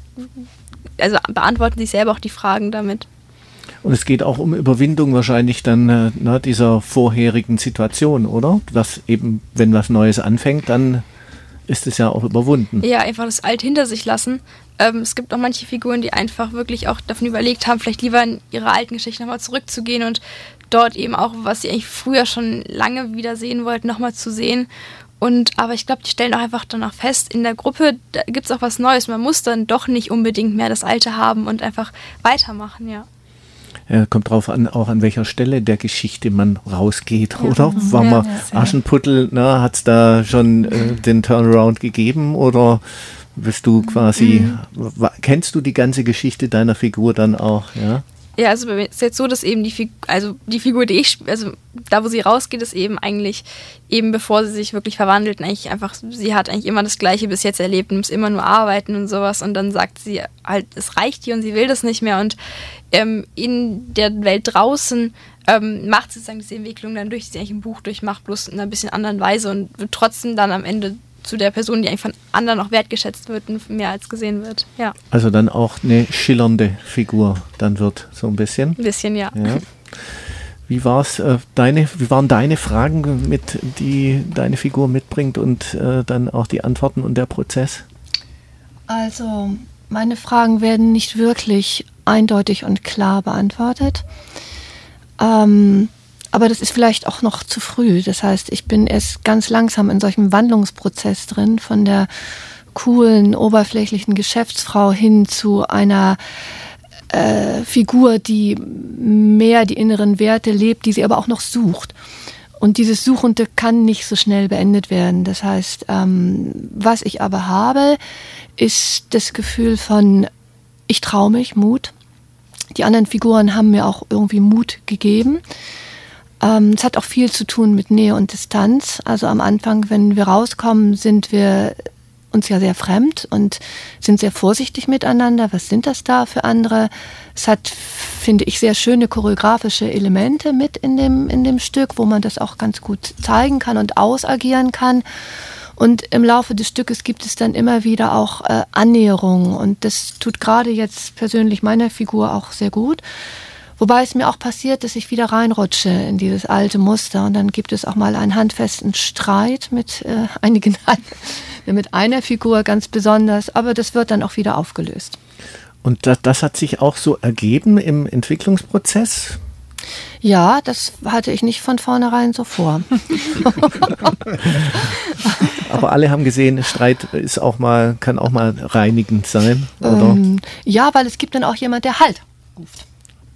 also beantworten sich selber auch die Fragen damit. Und es geht auch um Überwindung wahrscheinlich dann äh, na, dieser vorherigen Situation, oder? Dass eben, wenn was Neues anfängt, dann ist es ja auch überwunden. Ja, einfach das Alte hinter sich lassen. Ähm, es gibt auch manche Figuren, die einfach wirklich auch davon überlegt haben, vielleicht lieber in ihre alten Geschichten nochmal zurückzugehen und dort eben auch, was sie eigentlich früher schon lange wieder sehen wollten, nochmal zu sehen. Und aber ich glaube, die stellen auch einfach danach fest, in der Gruppe gibt es auch was Neues. Man muss dann doch nicht unbedingt mehr das Alte haben und einfach weitermachen, ja. Ja, kommt drauf an, auch an welcher Stelle der Geschichte man rausgeht, ja, oder? War ja, man Aschenputtel, ne, hat es da schon äh, den Turnaround gegeben oder bist du quasi, mhm. w- kennst du die ganze Geschichte deiner Figur dann auch, ja? Ja, also es ist jetzt so, dass eben die Figur, also die Figur, die ich spiele, also da, wo sie rausgeht, ist eben eigentlich, eben bevor sie sich wirklich verwandelt, eigentlich einfach, sie hat eigentlich immer das Gleiche bis jetzt erlebt und muss immer nur arbeiten und sowas und dann sagt sie halt, es reicht ihr und sie will das nicht mehr und ähm, in der Welt draußen ähm, macht sie sozusagen diese Entwicklung dann durch, die sie eigentlich im Buch durchmacht, bloß in einer bisschen anderen Weise und wird trotzdem dann am Ende zu der Person, die eigentlich von anderen auch wertgeschätzt wird und mehr als gesehen wird, ja. Also dann auch eine schillernde Figur dann wird, so ein bisschen. Ein bisschen, ja. ja. Wie war's, äh, deine, wie waren deine Fragen, mit, die deine Figur mitbringt und äh, dann auch die Antworten und der Prozess? Also, meine Fragen werden nicht wirklich eindeutig und klar beantwortet. Ähm, Aber das ist vielleicht auch noch zu früh. Das heißt, ich bin erst ganz langsam in solchem Wandlungsprozess drin, von der coolen, oberflächlichen Geschäftsfrau hin zu einer äh, Figur, die mehr die inneren Werte lebt, die sie aber auch noch sucht. Und dieses Suchende kann nicht so schnell beendet werden. Das heißt, ähm, was ich aber habe, ist das Gefühl von, ich traue mich, Mut. Die anderen Figuren haben mir auch irgendwie Mut gegeben. Ähm, es hat auch viel zu tun mit Nähe und Distanz. Also am Anfang, wenn wir rauskommen, sind wir uns ja sehr fremd und sind sehr vorsichtig miteinander. Was sind das da für andere? Es hat, finde ich, sehr schöne choreografische Elemente mit in dem, in dem Stück, wo man das auch ganz gut zeigen kann und ausagieren kann. Und im Laufe des Stückes gibt es dann immer wieder auch äh, Annäherungen. Und das tut gerade jetzt persönlich meiner Figur auch sehr gut. Wobei es mir auch passiert, dass ich wieder reinrutsche in dieses alte Muster. Und dann gibt es auch mal einen handfesten Streit mit äh, einigen, mit einer Figur ganz besonders. Aber das wird dann auch wieder aufgelöst. Und das, das hat sich auch so ergeben im Entwicklungsprozess? Ja, das hatte ich nicht von vornherein so vor. Aber alle haben gesehen, Streit ist auch mal, kann auch mal reinigend sein, oder? Ähm, ja, weil es gibt dann auch jemand, der Halt ruft.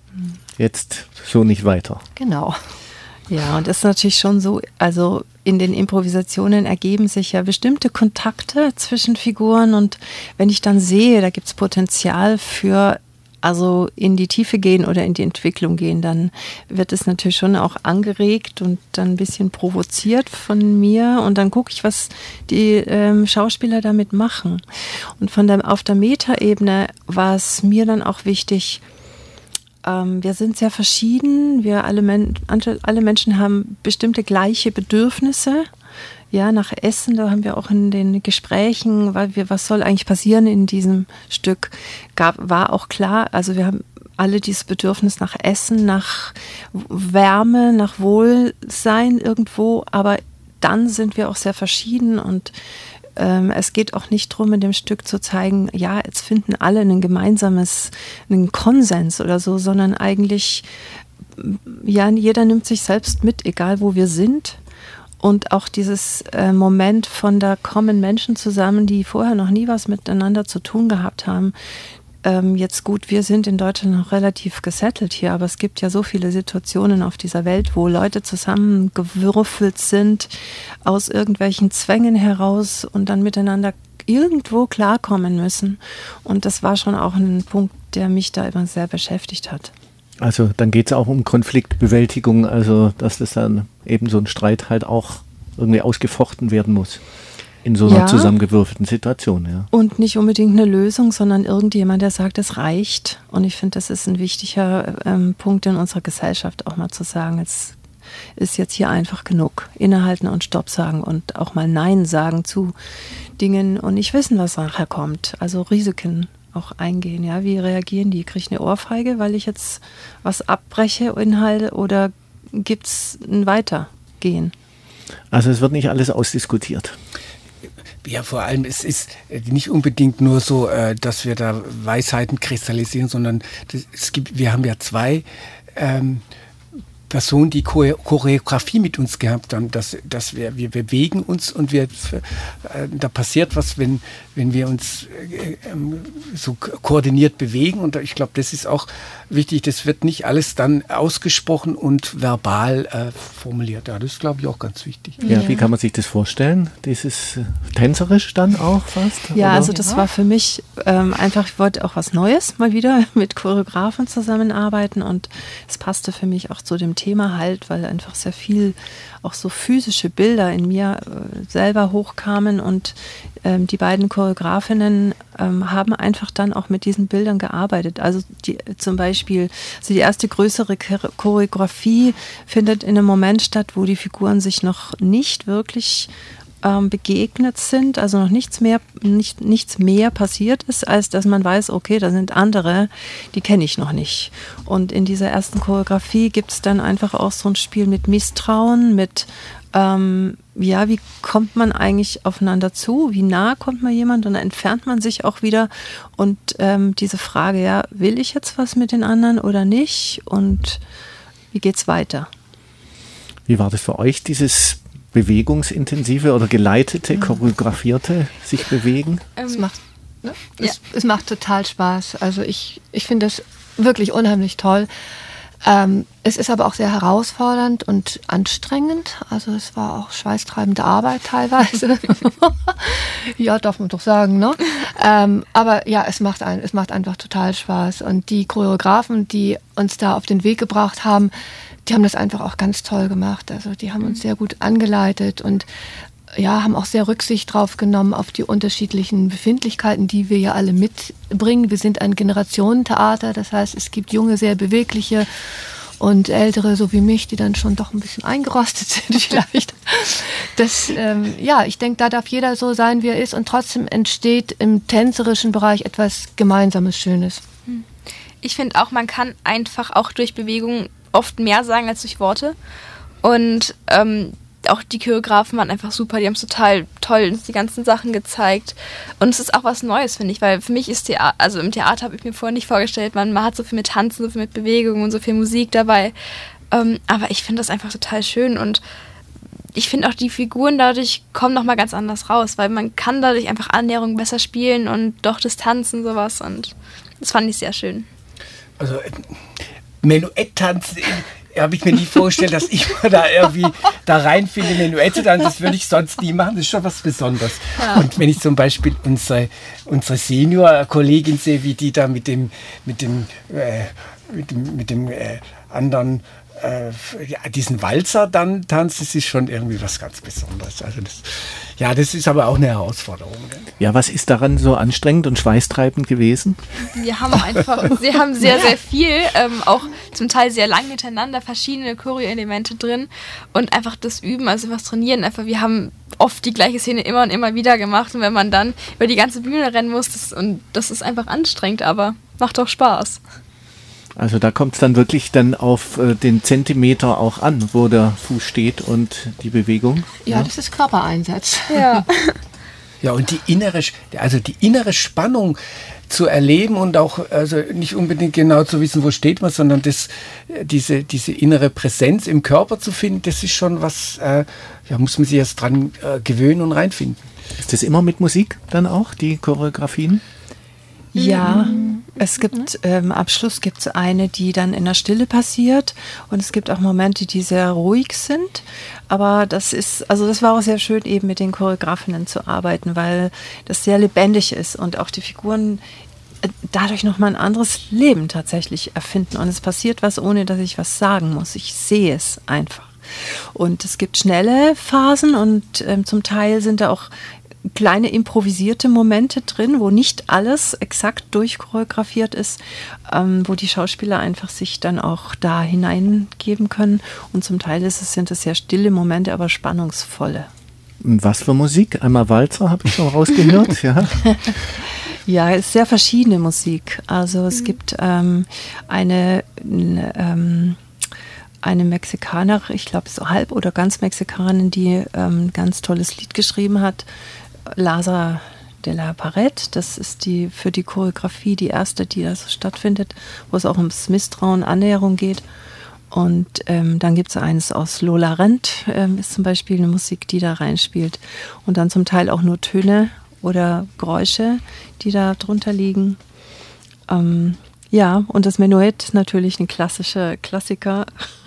Jetzt so nicht weiter. Genau. Ja, und das ist natürlich schon so, also in den Improvisationen ergeben sich ja bestimmte Kontakte zwischen Figuren und wenn ich dann sehe, da gibt es Potenzial für also in die Tiefe gehen oder in die Entwicklung gehen, dann wird es natürlich schon auch angeregt und dann ein bisschen provoziert von mir und dann gucke ich, was die ähm, Schauspieler damit machen. Und von der, auf der Metaebene war es mir dann auch wichtig, ähm, wir sind sehr verschieden, wir alle, Men- alle Menschen haben bestimmte gleiche Bedürfnisse. Ja, nach Essen, da haben wir auch in den Gesprächen, weil wir, was soll eigentlich passieren in diesem Stück, gab, war auch klar, also wir haben alle dieses Bedürfnis nach Essen, nach Wärme, nach Wohlsein irgendwo, aber dann sind wir auch sehr verschieden und ähm, es geht auch nicht darum, in dem Stück zu zeigen, ja, jetzt finden alle ein gemeinsames, einen Konsens oder so, sondern eigentlich, ja, jeder nimmt sich selbst mit, egal wo wir sind. Und auch dieses äh, Moment von, da kommen Menschen zusammen, die vorher noch nie was miteinander zu tun gehabt haben. Ähm, jetzt gut, wir sind in Deutschland noch relativ gesettelt hier, aber es gibt ja so viele Situationen auf dieser Welt, wo Leute zusammengewürfelt sind aus irgendwelchen Zwängen heraus und dann miteinander irgendwo klarkommen müssen. Und das war schon auch ein Punkt, der mich da immer sehr beschäftigt hat. Also dann geht es auch um Konfliktbewältigung, also dass das dann eben so ein Streit halt auch irgendwie ausgefochten werden muss in so einer ja. zusammengewürfelten Situation. Ja. Und nicht unbedingt eine Lösung, sondern irgendjemand, der sagt, es reicht. Und ich finde, das ist ein wichtiger ähm, Punkt in unserer Gesellschaft, auch mal zu sagen, es ist jetzt hier einfach genug. Innehalten und Stopp sagen und auch mal Nein sagen zu Dingen und nicht wissen, was nachher kommt. Also Risiken auch eingehen, ja, wie reagieren die? Kriege ich eine Ohrfeige, weil ich jetzt was abbreche, Inhalte, oder gibt es ein Weitergehen? Also es wird nicht alles ausdiskutiert. Ja, vor allem, es ist nicht unbedingt nur so, dass wir da Weisheiten kristallisieren, sondern das, es gibt, wir haben ja zwei ähm, Personen, die Choreografie mit uns gehabt haben, dass, dass wir, wir bewegen uns und wir, äh, da passiert was, wenn, wenn wir uns äh, so koordiniert bewegen und ich glaube, das ist auch wichtig, das wird nicht alles dann ausgesprochen und verbal äh, formuliert. Ja, das ist, glaube ich, auch ganz wichtig. Ja, ja, wie kann man sich das vorstellen? Dieses äh, tänzerisch dann auch fast? Ja, oder? also das war für mich ähm, einfach, ich wollte auch was Neues mal wieder mit Choreografen zusammenarbeiten und es passte für mich auch zu dem Thema halt, weil einfach sehr viel auch so physische Bilder in mir äh, selber hochkamen und ähm, die beiden Choreografinnen ähm, haben einfach dann auch mit diesen Bildern gearbeitet. Also die, zum Beispiel, also die erste größere Choreografie findet in einem Moment statt, wo die Figuren sich noch nicht wirklich ähm, begegnet sind, also noch nichts mehr, nicht, nichts mehr passiert ist, als dass man weiß, okay, da sind andere, die kenne ich noch nicht. Und in dieser ersten Choreografie gibt es dann einfach auch so ein Spiel mit Misstrauen, mit ähm, ja, wie kommt man eigentlich aufeinander zu? Wie nah kommt man jemand? Und dann entfernt man sich auch wieder. Und ähm, diese Frage, ja, will ich jetzt was mit den anderen oder nicht? Und wie geht's weiter? Wie war das für euch, dieses bewegungsintensive oder geleitete, choreografierte sich bewegen? Ähm, Das macht Ne? Ja. Es, es macht total Spaß. Also ich, ich finde das wirklich unheimlich toll. Ähm, es ist aber auch sehr herausfordernd und anstrengend. Also es war auch schweißtreibende Arbeit teilweise. Ja, darf man doch sagen, ne? Ähm, aber ja, es macht, ein, es macht einfach total Spaß. Und die Choreografen, die uns da auf den Weg gebracht haben, die haben das einfach auch ganz toll gemacht. Also die haben uns sehr gut angeleitet und ja, haben auch sehr Rücksicht drauf genommen auf die unterschiedlichen Befindlichkeiten, die wir ja alle mitbringen. Wir sind ein Generationentheater, das heißt, es gibt junge, sehr bewegliche und ältere, so wie mich, die dann schon doch ein bisschen eingerostet sind vielleicht. Das, ähm, ja, ich denke, da darf jeder so sein, wie er ist und trotzdem entsteht im tänzerischen Bereich etwas Gemeinsames, Schönes. Ich finde auch, man kann einfach auch durch Bewegung oft mehr sagen als durch Worte und ähm, auch die Choreografen waren einfach super, die haben es total toll uns die ganzen Sachen gezeigt und es ist auch was Neues, finde ich, weil für mich ist Theater, also im Theater habe ich mir vorher nicht vorgestellt, man, man hat so viel mit Tanzen, so viel mit Bewegung und so viel Musik dabei, ähm, aber ich finde das einfach total schön und ich finde auch die Figuren dadurch kommen nochmal ganz anders raus, weil man kann dadurch einfach Annäherung besser spielen und doch Distanz und sowas und das fand ich sehr schön. Also Menuett-Tanzen habe ich mir nie vorgestellt, dass ich mal da irgendwie da reinfinde, Menuette dann, das würde ich sonst nie machen, das ist schon was Besonderes. Ja. Und wenn ich zum Beispiel unsere, unsere Senior-Kollegin sehe, wie die da mit dem, mit dem, äh, mit dem, mit dem äh, anderen äh, ja, diesen Walzer dann tanzt, das ist schon irgendwie was ganz Besonderes. Also das, ja, das ist aber auch eine Herausforderung. Ne? Ja, was ist daran so anstrengend und schweißtreibend gewesen? Wir haben einfach, sie haben sehr, sehr viel, ähm, auch zum Teil sehr lang miteinander, verschiedene Choreo-Elemente drin und einfach das Üben, also was trainieren, einfach wir haben oft die gleiche Szene immer und immer wieder gemacht und wenn man dann über die ganze Bühne rennen muss, das, und das ist einfach anstrengend, aber macht auch Spaß. Also da kommt es dann wirklich dann auf äh, den Zentimeter auch an, wo der Fuß steht und die Bewegung. Ja, ja. Das ist Körpereinsatz. Ja. Ja, und die innere, also die innere Spannung zu erleben und auch also nicht unbedingt genau zu wissen, wo steht man, sondern das, diese, diese innere Präsenz im Körper zu finden, das ist schon was, äh, ja, muss man sich erst dran äh, gewöhnen und reinfinden. Ist das immer mit Musik dann auch, die Choreografien? Ja, es gibt, ähm, am Schluss gibt es eine, die dann in der Stille passiert und es gibt auch Momente, die sehr ruhig sind, aber das ist, also das war auch sehr schön eben mit den Choreografinnen zu arbeiten, weil das sehr lebendig ist und auch die Figuren dadurch nochmal ein anderes Leben tatsächlich erfinden und es passiert was, ohne dass ich was sagen muss, ich sehe es einfach. Und es gibt schnelle Phasen und ähm, zum Teil sind da auch kleine improvisierte Momente drin, wo nicht alles exakt durchchoreografiert ist, ähm, wo die Schauspieler einfach sich dann auch da hineingeben können. Und zum Teil ist es, sind es sehr stille Momente, aber spannungsvolle. Und was für Musik? Einmal Walzer, habe ich schon rausgehört. Ja. Ja, es ist sehr verschiedene Musik. Also es gibt ähm, eine, ähm, eine Mexikanerin, ich glaube so halb oder ganz Mexikanerin, die ähm, ein ganz tolles Lied geschrieben hat, Laza de la Pared, das ist die für die Choreografie die erste, die da so stattfindet, wo es auch ums Misstrauen, Annäherung geht. Und ähm, dann gibt es eines aus Lola Rent, ähm, ist zum Beispiel eine Musik, die da reinspielt. Und dann zum Teil auch nur Töne oder Geräusche, die da drunter liegen. Ähm, ja, und das Menuett natürlich ein klassischer Klassiker.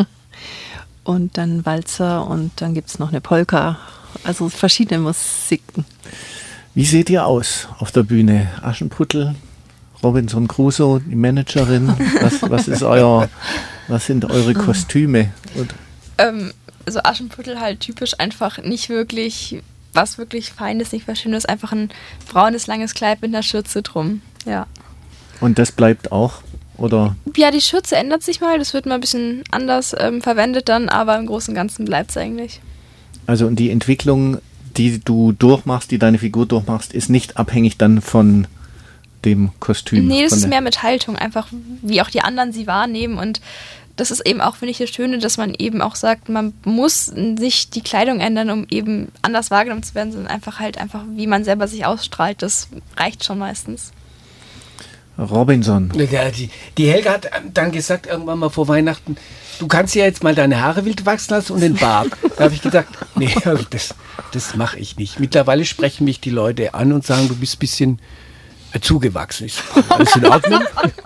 Und dann Walzer und dann gibt es noch eine Polka. Also verschiedene Musiken. Wie seht ihr aus auf der Bühne? Aschenputtel, Robinson Crusoe, die Managerin. Was, was ist euer, was sind eure Kostüme? Und ähm, also Aschenputtel halt typisch einfach nicht wirklich, was wirklich Feines, nicht was Schönes, einfach ein braunes, langes Kleid mit einer Schürze drum. Ja. Und das bleibt auch? Oder? Ja, die Schürze ändert sich mal, das wird mal ein bisschen anders ähm, verwendet dann, aber im Großen und Ganzen bleibt es eigentlich. Also und die Entwicklung, die du durchmachst, die deine Figur durchmachst, ist nicht abhängig dann von dem Kostüm? Nee, das ist mehr mit Haltung, einfach wie auch die anderen sie wahrnehmen und das ist eben auch, finde ich, das Schöne, dass man eben auch sagt, man muss nicht die Kleidung ändern, um eben anders wahrgenommen zu werden, sondern einfach halt einfach, wie man selber sich ausstrahlt, das reicht schon meistens. Robinson. Ja, die, die Helga hat dann gesagt, irgendwann mal vor Weihnachten, du kannst ja jetzt mal deine Haare wild wachsen lassen und den Bart. Da habe ich gedacht, nee, das, das mache ich nicht. Mittlerweile sprechen mich die Leute an und sagen, du bist ein bisschen zugewachsen ist. Alles in Ordnung.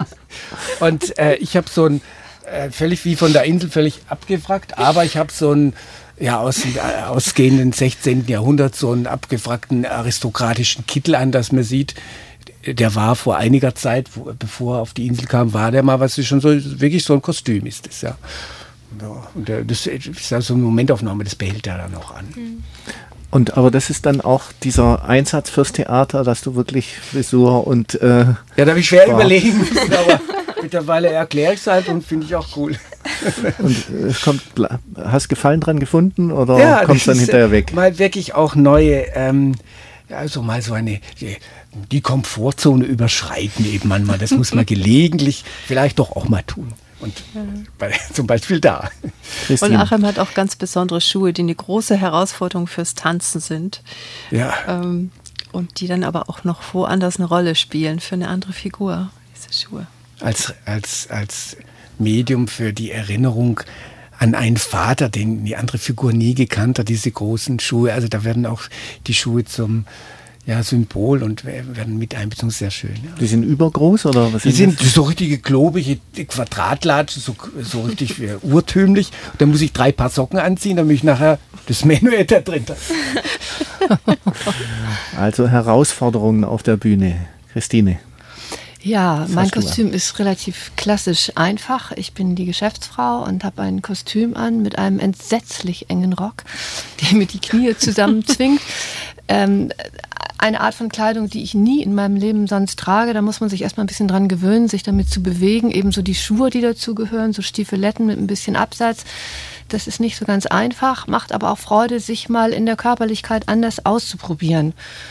Und äh, ich habe so ein, äh, völlig wie von der Insel, völlig abgewrackt, aber ich habe so ein, ja, aus dem äh, ausgehenden sechzehnten. Jahrhundert so einen abgewrackten aristokratischen Kittel an, dass man sieht, der war vor einiger Zeit, wo, bevor er auf die Insel kam, war der mal, was ist schon so, wirklich so ein Kostüm ist das, ja. Ja, und der, das ist also eine Momentaufnahme, das behält er dann auch an. Mhm. Und aber das ist dann auch dieser Einsatz fürs Theater, dass du wirklich Frisur und äh, ja, da habe ich schwer war. überlegen müssen, aber mittlerweile erkläre ich es halt und finde ich auch cool. Und es kommt, hast du Gefallen dran gefunden oder ja, kommst du dann hinterher weg? Mal wirklich auch neue, ähm, also mal so eine, die, die Komfortzone überschreiten eben manchmal. Das muss man gelegentlich vielleicht doch auch mal tun. Und bei, zum Beispiel da. Christine. Und Achim hat auch ganz besondere Schuhe, die eine große Herausforderung fürs Tanzen sind. Ja. Ähm, und die dann aber auch noch woanders eine Rolle spielen für eine andere Figur, diese Schuhe. Als, als, als Medium für die Erinnerung an einen Vater, den die andere Figur nie gekannt hat, diese großen Schuhe. Also da werden auch die Schuhe zum ja, Symbol und werden mit einbezogen, sehr schön. Ja. Die sind übergroß oder was? Die sind das? So richtige klobige Quadratlatschen, so, so richtig urtümlich. Da muss ich drei Paar Socken anziehen, damit ich nachher das Menuett da drin habe. Also Herausforderungen auf der Bühne. Christine. Ja, was mein Kostüm ist relativ klassisch einfach. Ich bin die Geschäftsfrau und habe ein Kostüm an mit einem entsetzlich engen Rock, der mir die Knie zusammenzwingt. ähm, eine Art von Kleidung, die ich nie in meinem Leben sonst trage. Da muss man sich erstmal ein bisschen dran gewöhnen, sich damit zu bewegen. Ebenso die Schuhe, die dazugehören, so Stiefeletten mit ein bisschen Absatz. Das ist nicht so ganz einfach, macht aber auch Freude, sich mal in der Körperlichkeit anders auszuprobieren.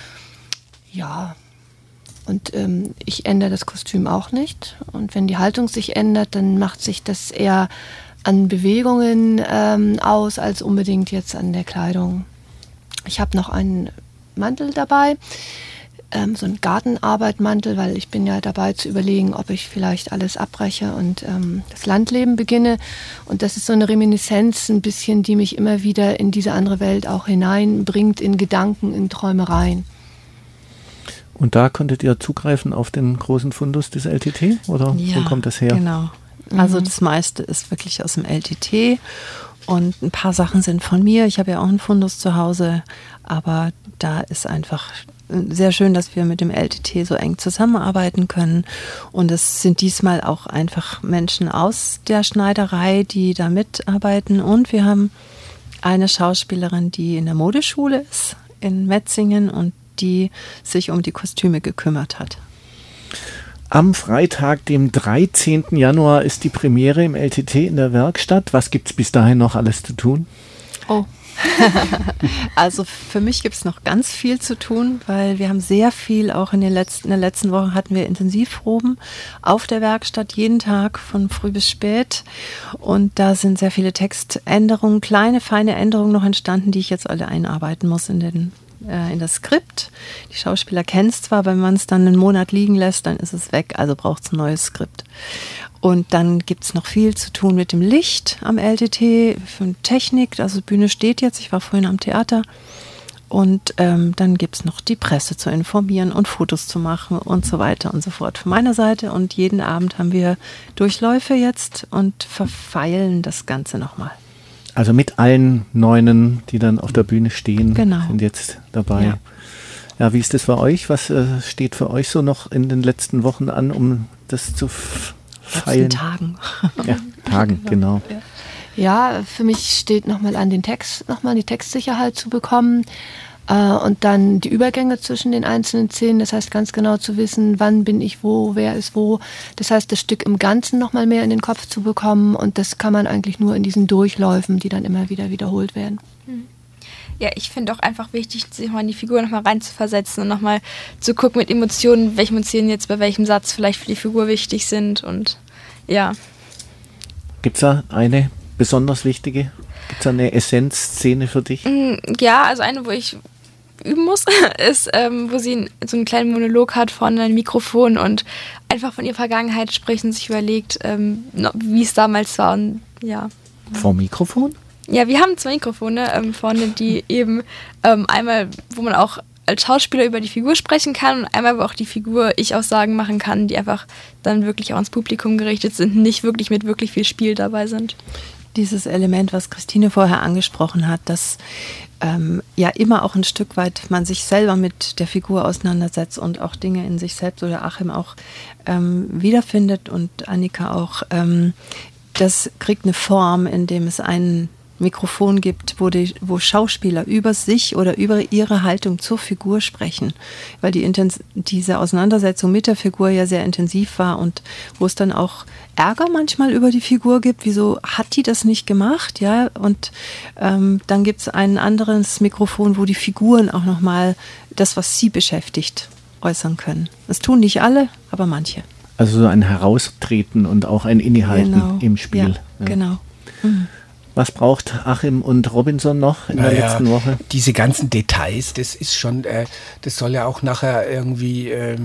Ja, und ähm, ich ändere das Kostüm auch nicht. Und wenn die Haltung sich ändert, dann macht sich das eher an Bewegungen ähm, aus, als unbedingt jetzt an der Kleidung. Ich habe noch einen Mantel dabei, ähm, so ein Gartenarbeitmantel, weil ich bin ja dabei zu überlegen, ob ich vielleicht alles abbreche und ähm, das Landleben beginne. Und das ist so eine Reminiszenz ein bisschen, die mich immer wieder in diese andere Welt auch hineinbringt, in Gedanken, in Träumereien. Und da konntet ihr zugreifen auf den großen Fundus des L T T? Oder ja, wo kommt das her? Genau. Also das meiste ist wirklich aus dem L T T. Und ein paar Sachen sind von mir. Ich habe ja auch einen Fundus zu Hause. Aber da ist einfach sehr schön, dass wir mit dem L T T so eng zusammenarbeiten können. Und es sind diesmal auch einfach Menschen aus der Schneiderei, die da mitarbeiten. Und wir haben eine Schauspielerin, die in der Modeschule ist, in Metzingen, und die sich um die Kostüme gekümmert hat. Am Freitag, dem dreizehnten Januar, ist die Premiere im L T T in der Werkstatt. Was gibt es bis dahin noch alles zu tun? Oh, also für mich gibt es noch ganz viel zu tun, weil wir haben sehr viel, auch in, den letzten, in der letzten Woche hatten wir Intensivproben auf der Werkstatt, jeden Tag von früh bis spät. Und da sind sehr viele Textänderungen, kleine, feine Änderungen noch entstanden, die ich jetzt alle einarbeiten muss in den in das Skript. Die Schauspieler kennen es zwar, wenn man es dann einen Monat liegen lässt, dann ist es weg, also braucht es ein neues Skript. Und dann gibt es noch viel zu tun mit dem Licht am L T T, für Technik, also die Bühne steht jetzt, ich war vorhin am Theater. Und ähm, dann gibt es noch die Presse zu informieren und Fotos zu machen und so weiter und so fort von meiner Seite. Und jeden Abend haben wir Durchläufe jetzt und verfeilen das Ganze nochmal. Also mit allen Neunen, die dann auf der Bühne stehen, genau. sind jetzt dabei. Ja. Ja, wie ist das für euch? Was äh, steht für euch so noch in den letzten Wochen an, um das zu f- feilen? Letzten Tagen. Ja, Tagen, genau. Ja. Ja, für mich steht nochmal an den Text, nochmal die Textsicherheit zu bekommen äh, und dann die Übergänge zwischen den einzelnen Szenen. Das heißt, ganz genau zu wissen, wann bin ich wo, wer ist wo. Das heißt, das Stück im Ganzen nochmal mehr in den Kopf zu bekommen, und das kann man eigentlich nur in diesen Durchläufen, die dann immer wieder wiederholt werden. Ja, ich finde auch einfach wichtig, sich mal in die Figur nochmal reinzuversetzen und nochmal zu gucken mit Emotionen, welche Emotionen jetzt bei welchem Satz vielleicht für die Figur wichtig sind. Und ja. Gibt es da eine besonders wichtige? Gibt es da eine Essenzszene für dich? Ja, also eine, wo ich üben muss, ist, ähm, wo sie so einen kleinen Monolog hat vorne ein Mikrofon und einfach von ihrer Vergangenheit spricht und sich überlegt, ähm, wie es damals war. Und ja. Vor Mikrofon? Ja, wir haben zwei Mikrofone ähm, vorne, die eben ähm, einmal, wo man auch als Schauspieler über die Figur sprechen kann und einmal, wo auch die Figur Ich-Aussagen machen kann, die einfach dann wirklich auch ans Publikum gerichtet sind, nicht wirklich mit wirklich viel Spiel dabei sind. Dieses Element, was Christine vorher angesprochen hat, dass ähm, ja immer auch ein Stück weit man sich selber mit der Figur auseinandersetzt und auch Dinge in sich selbst oder Achim auch ähm, wiederfindet und Annika auch, ähm, das kriegt eine Form, indem es einen Mikrofon gibt, wo, die, wo Schauspieler über sich oder über ihre Haltung zur Figur sprechen, weil die Intens- diese Auseinandersetzung mit der Figur ja sehr intensiv war und wo es dann auch Ärger manchmal über die Figur gibt, wieso hat die das nicht gemacht, ja, und ähm, dann gibt es ein anderes Mikrofon, wo die Figuren auch nochmal das, was sie beschäftigt, äußern können. Das tun nicht alle, aber manche. Also so ein Heraustreten und auch ein Innehalten Genau. im Spiel. Ja, ja. Genau. Mhm. Was braucht Achim und Robinson noch in der Naja, letzten Woche? Diese ganzen Details, das ist schon, äh, das soll ja auch nachher irgendwie, äh,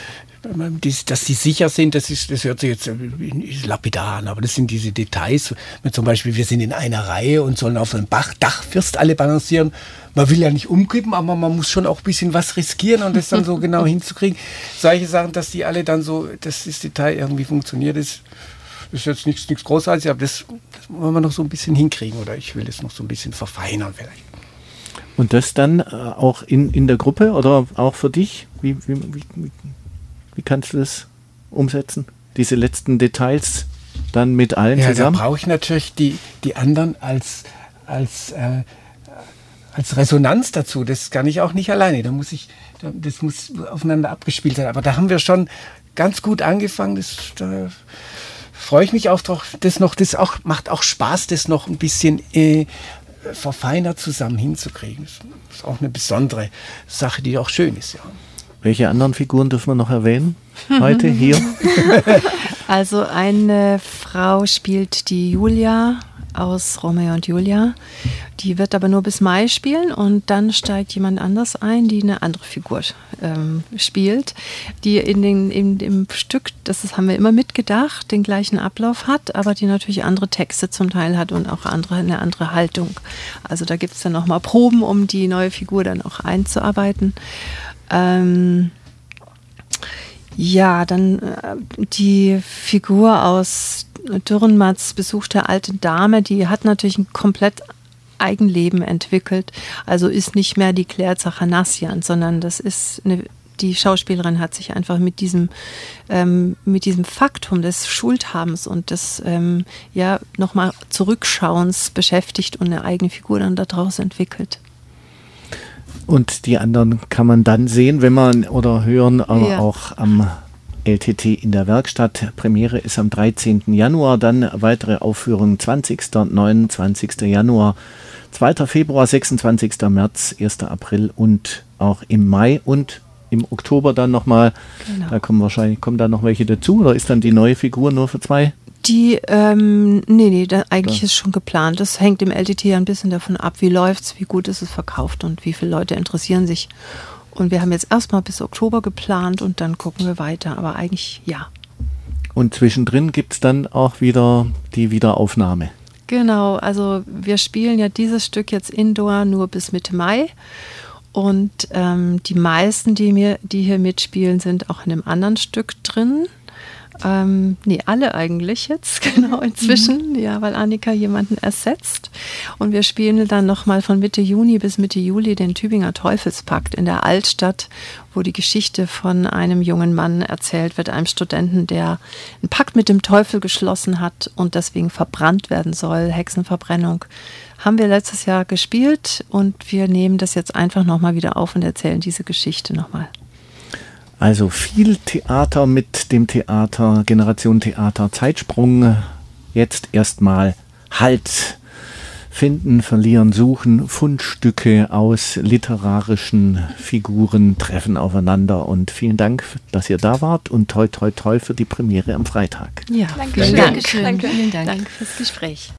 dies, dass sie sicher sind, das, ist, das hört sich jetzt äh, lapidar an, aber das sind diese Details. Wenn zum Beispiel, wir sind in einer Reihe und sollen auf einem Bach, Dachfirst alle balancieren. Man will ja nicht umkippen, aber man muss schon auch ein bisschen was riskieren und das dann so genau hinzukriegen. Solche Sachen, dass die alle dann so, dass das Detail irgendwie funktioniert, ist. Das ist jetzt nichts, nichts Großartiges, aber das, das wollen wir noch so ein bisschen hinkriegen oder ich will das noch so ein bisschen verfeinern vielleicht. Und das dann äh, auch in, in der Gruppe oder auch für dich? Wie, wie, wie, wie kannst du das umsetzen? Diese letzten Details dann mit allen ja, zusammen? Da brauche ich natürlich die, die anderen als, als, äh, als Resonanz dazu. Das kann ich auch nicht alleine. Da muss ich, das muss aufeinander abgespielt sein. Aber da haben wir schon ganz gut angefangen. Das, da freue ich mich auch drauf, das noch, das auch, macht auch Spaß, das noch ein bisschen äh, verfeinert zusammen hinzukriegen. Das ist auch eine besondere Sache, die auch schön ist. Ja. Welche anderen Figuren dürfen wir noch erwähnen heute hier? Also eine Frau spielt die Julia aus Romeo und Julia. Die wird aber nur bis Mai spielen und dann steigt jemand anders ein, die eine andere Figur ähm, spielt, die in den, in dem Stück, das ist, haben wir immer mitgedacht, den gleichen Ablauf hat, aber die natürlich andere Texte zum Teil hat und auch andere, eine andere Haltung. Also da gibt es dann nochmal Proben, um die neue Figur dann auch einzuarbeiten. Ähm, ja, dann äh, die Figur aus Dürrenmatts Besuch der alten Dame, die hat natürlich ein komplett Eigenleben entwickelt. Also ist nicht mehr die Claire Zachanassian, sondern das ist eine, die Schauspielerin hat sich einfach mit diesem, ähm, mit diesem Faktum des Schuldhabens und des ähm, ja, nochmal Zurückschauens beschäftigt und eine eigene Figur dann daraus entwickelt. Und die anderen kann man dann sehen, wenn man oder hören, aber Ja. auch am L T T in der Werkstatt. Premiere ist am dreizehnten Januar, dann weitere Aufführungen zwanzigsten und neunundzwanzigsten Januar, zweiten Februar, sechsundzwanzigsten März, ersten April und auch im Mai und im Oktober dann nochmal. Genau. Da kommen wahrscheinlich, kommen da noch welche dazu oder ist dann die neue Figur nur für zwei? Die, ähm, nee, nee, da, eigentlich Ja. ist schon geplant. Das hängt im L T T ja ein bisschen davon ab, wie läuft's, wie gut ist es verkauft und wie viele Leute interessieren sich. Und wir haben jetzt erstmal bis Oktober geplant und dann gucken wir weiter. Aber eigentlich ja. Und zwischendrin gibt es dann auch wieder die Wiederaufnahme. Genau, also wir spielen ja dieses Stück jetzt indoor nur bis Mitte Mai. Und ähm, die meisten, die, mir, die hier mitspielen, sind auch in einem anderen Stück drin. Ähm, nee, alle eigentlich jetzt, genau, inzwischen, mhm. ja, weil Annika jemanden ersetzt. Und wir spielen dann nochmal von Mitte Juni bis Mitte Juli den Tübinger Teufelspakt in der Altstadt, wo die Geschichte von einem jungen Mann erzählt wird, einem Studenten, der einen Pakt mit dem Teufel geschlossen hat und deswegen verbrannt werden soll, Hexenverbrennung. Haben wir letztes Jahr gespielt und wir nehmen das jetzt einfach nochmal wieder auf und erzählen diese Geschichte nochmal. Also viel Theater mit dem Theater, Generation Theater Zeitsprung. Jetzt erstmal Halt. Finden, verlieren, suchen, Fundstücke aus literarischen Figuren treffen aufeinander. Und vielen Dank, dass ihr da wart und toi toi toi für die Premiere am Freitag. Ja, Dankeschön. vielen Dank. Danke. Vielen Dank. Danke fürs Gespräch.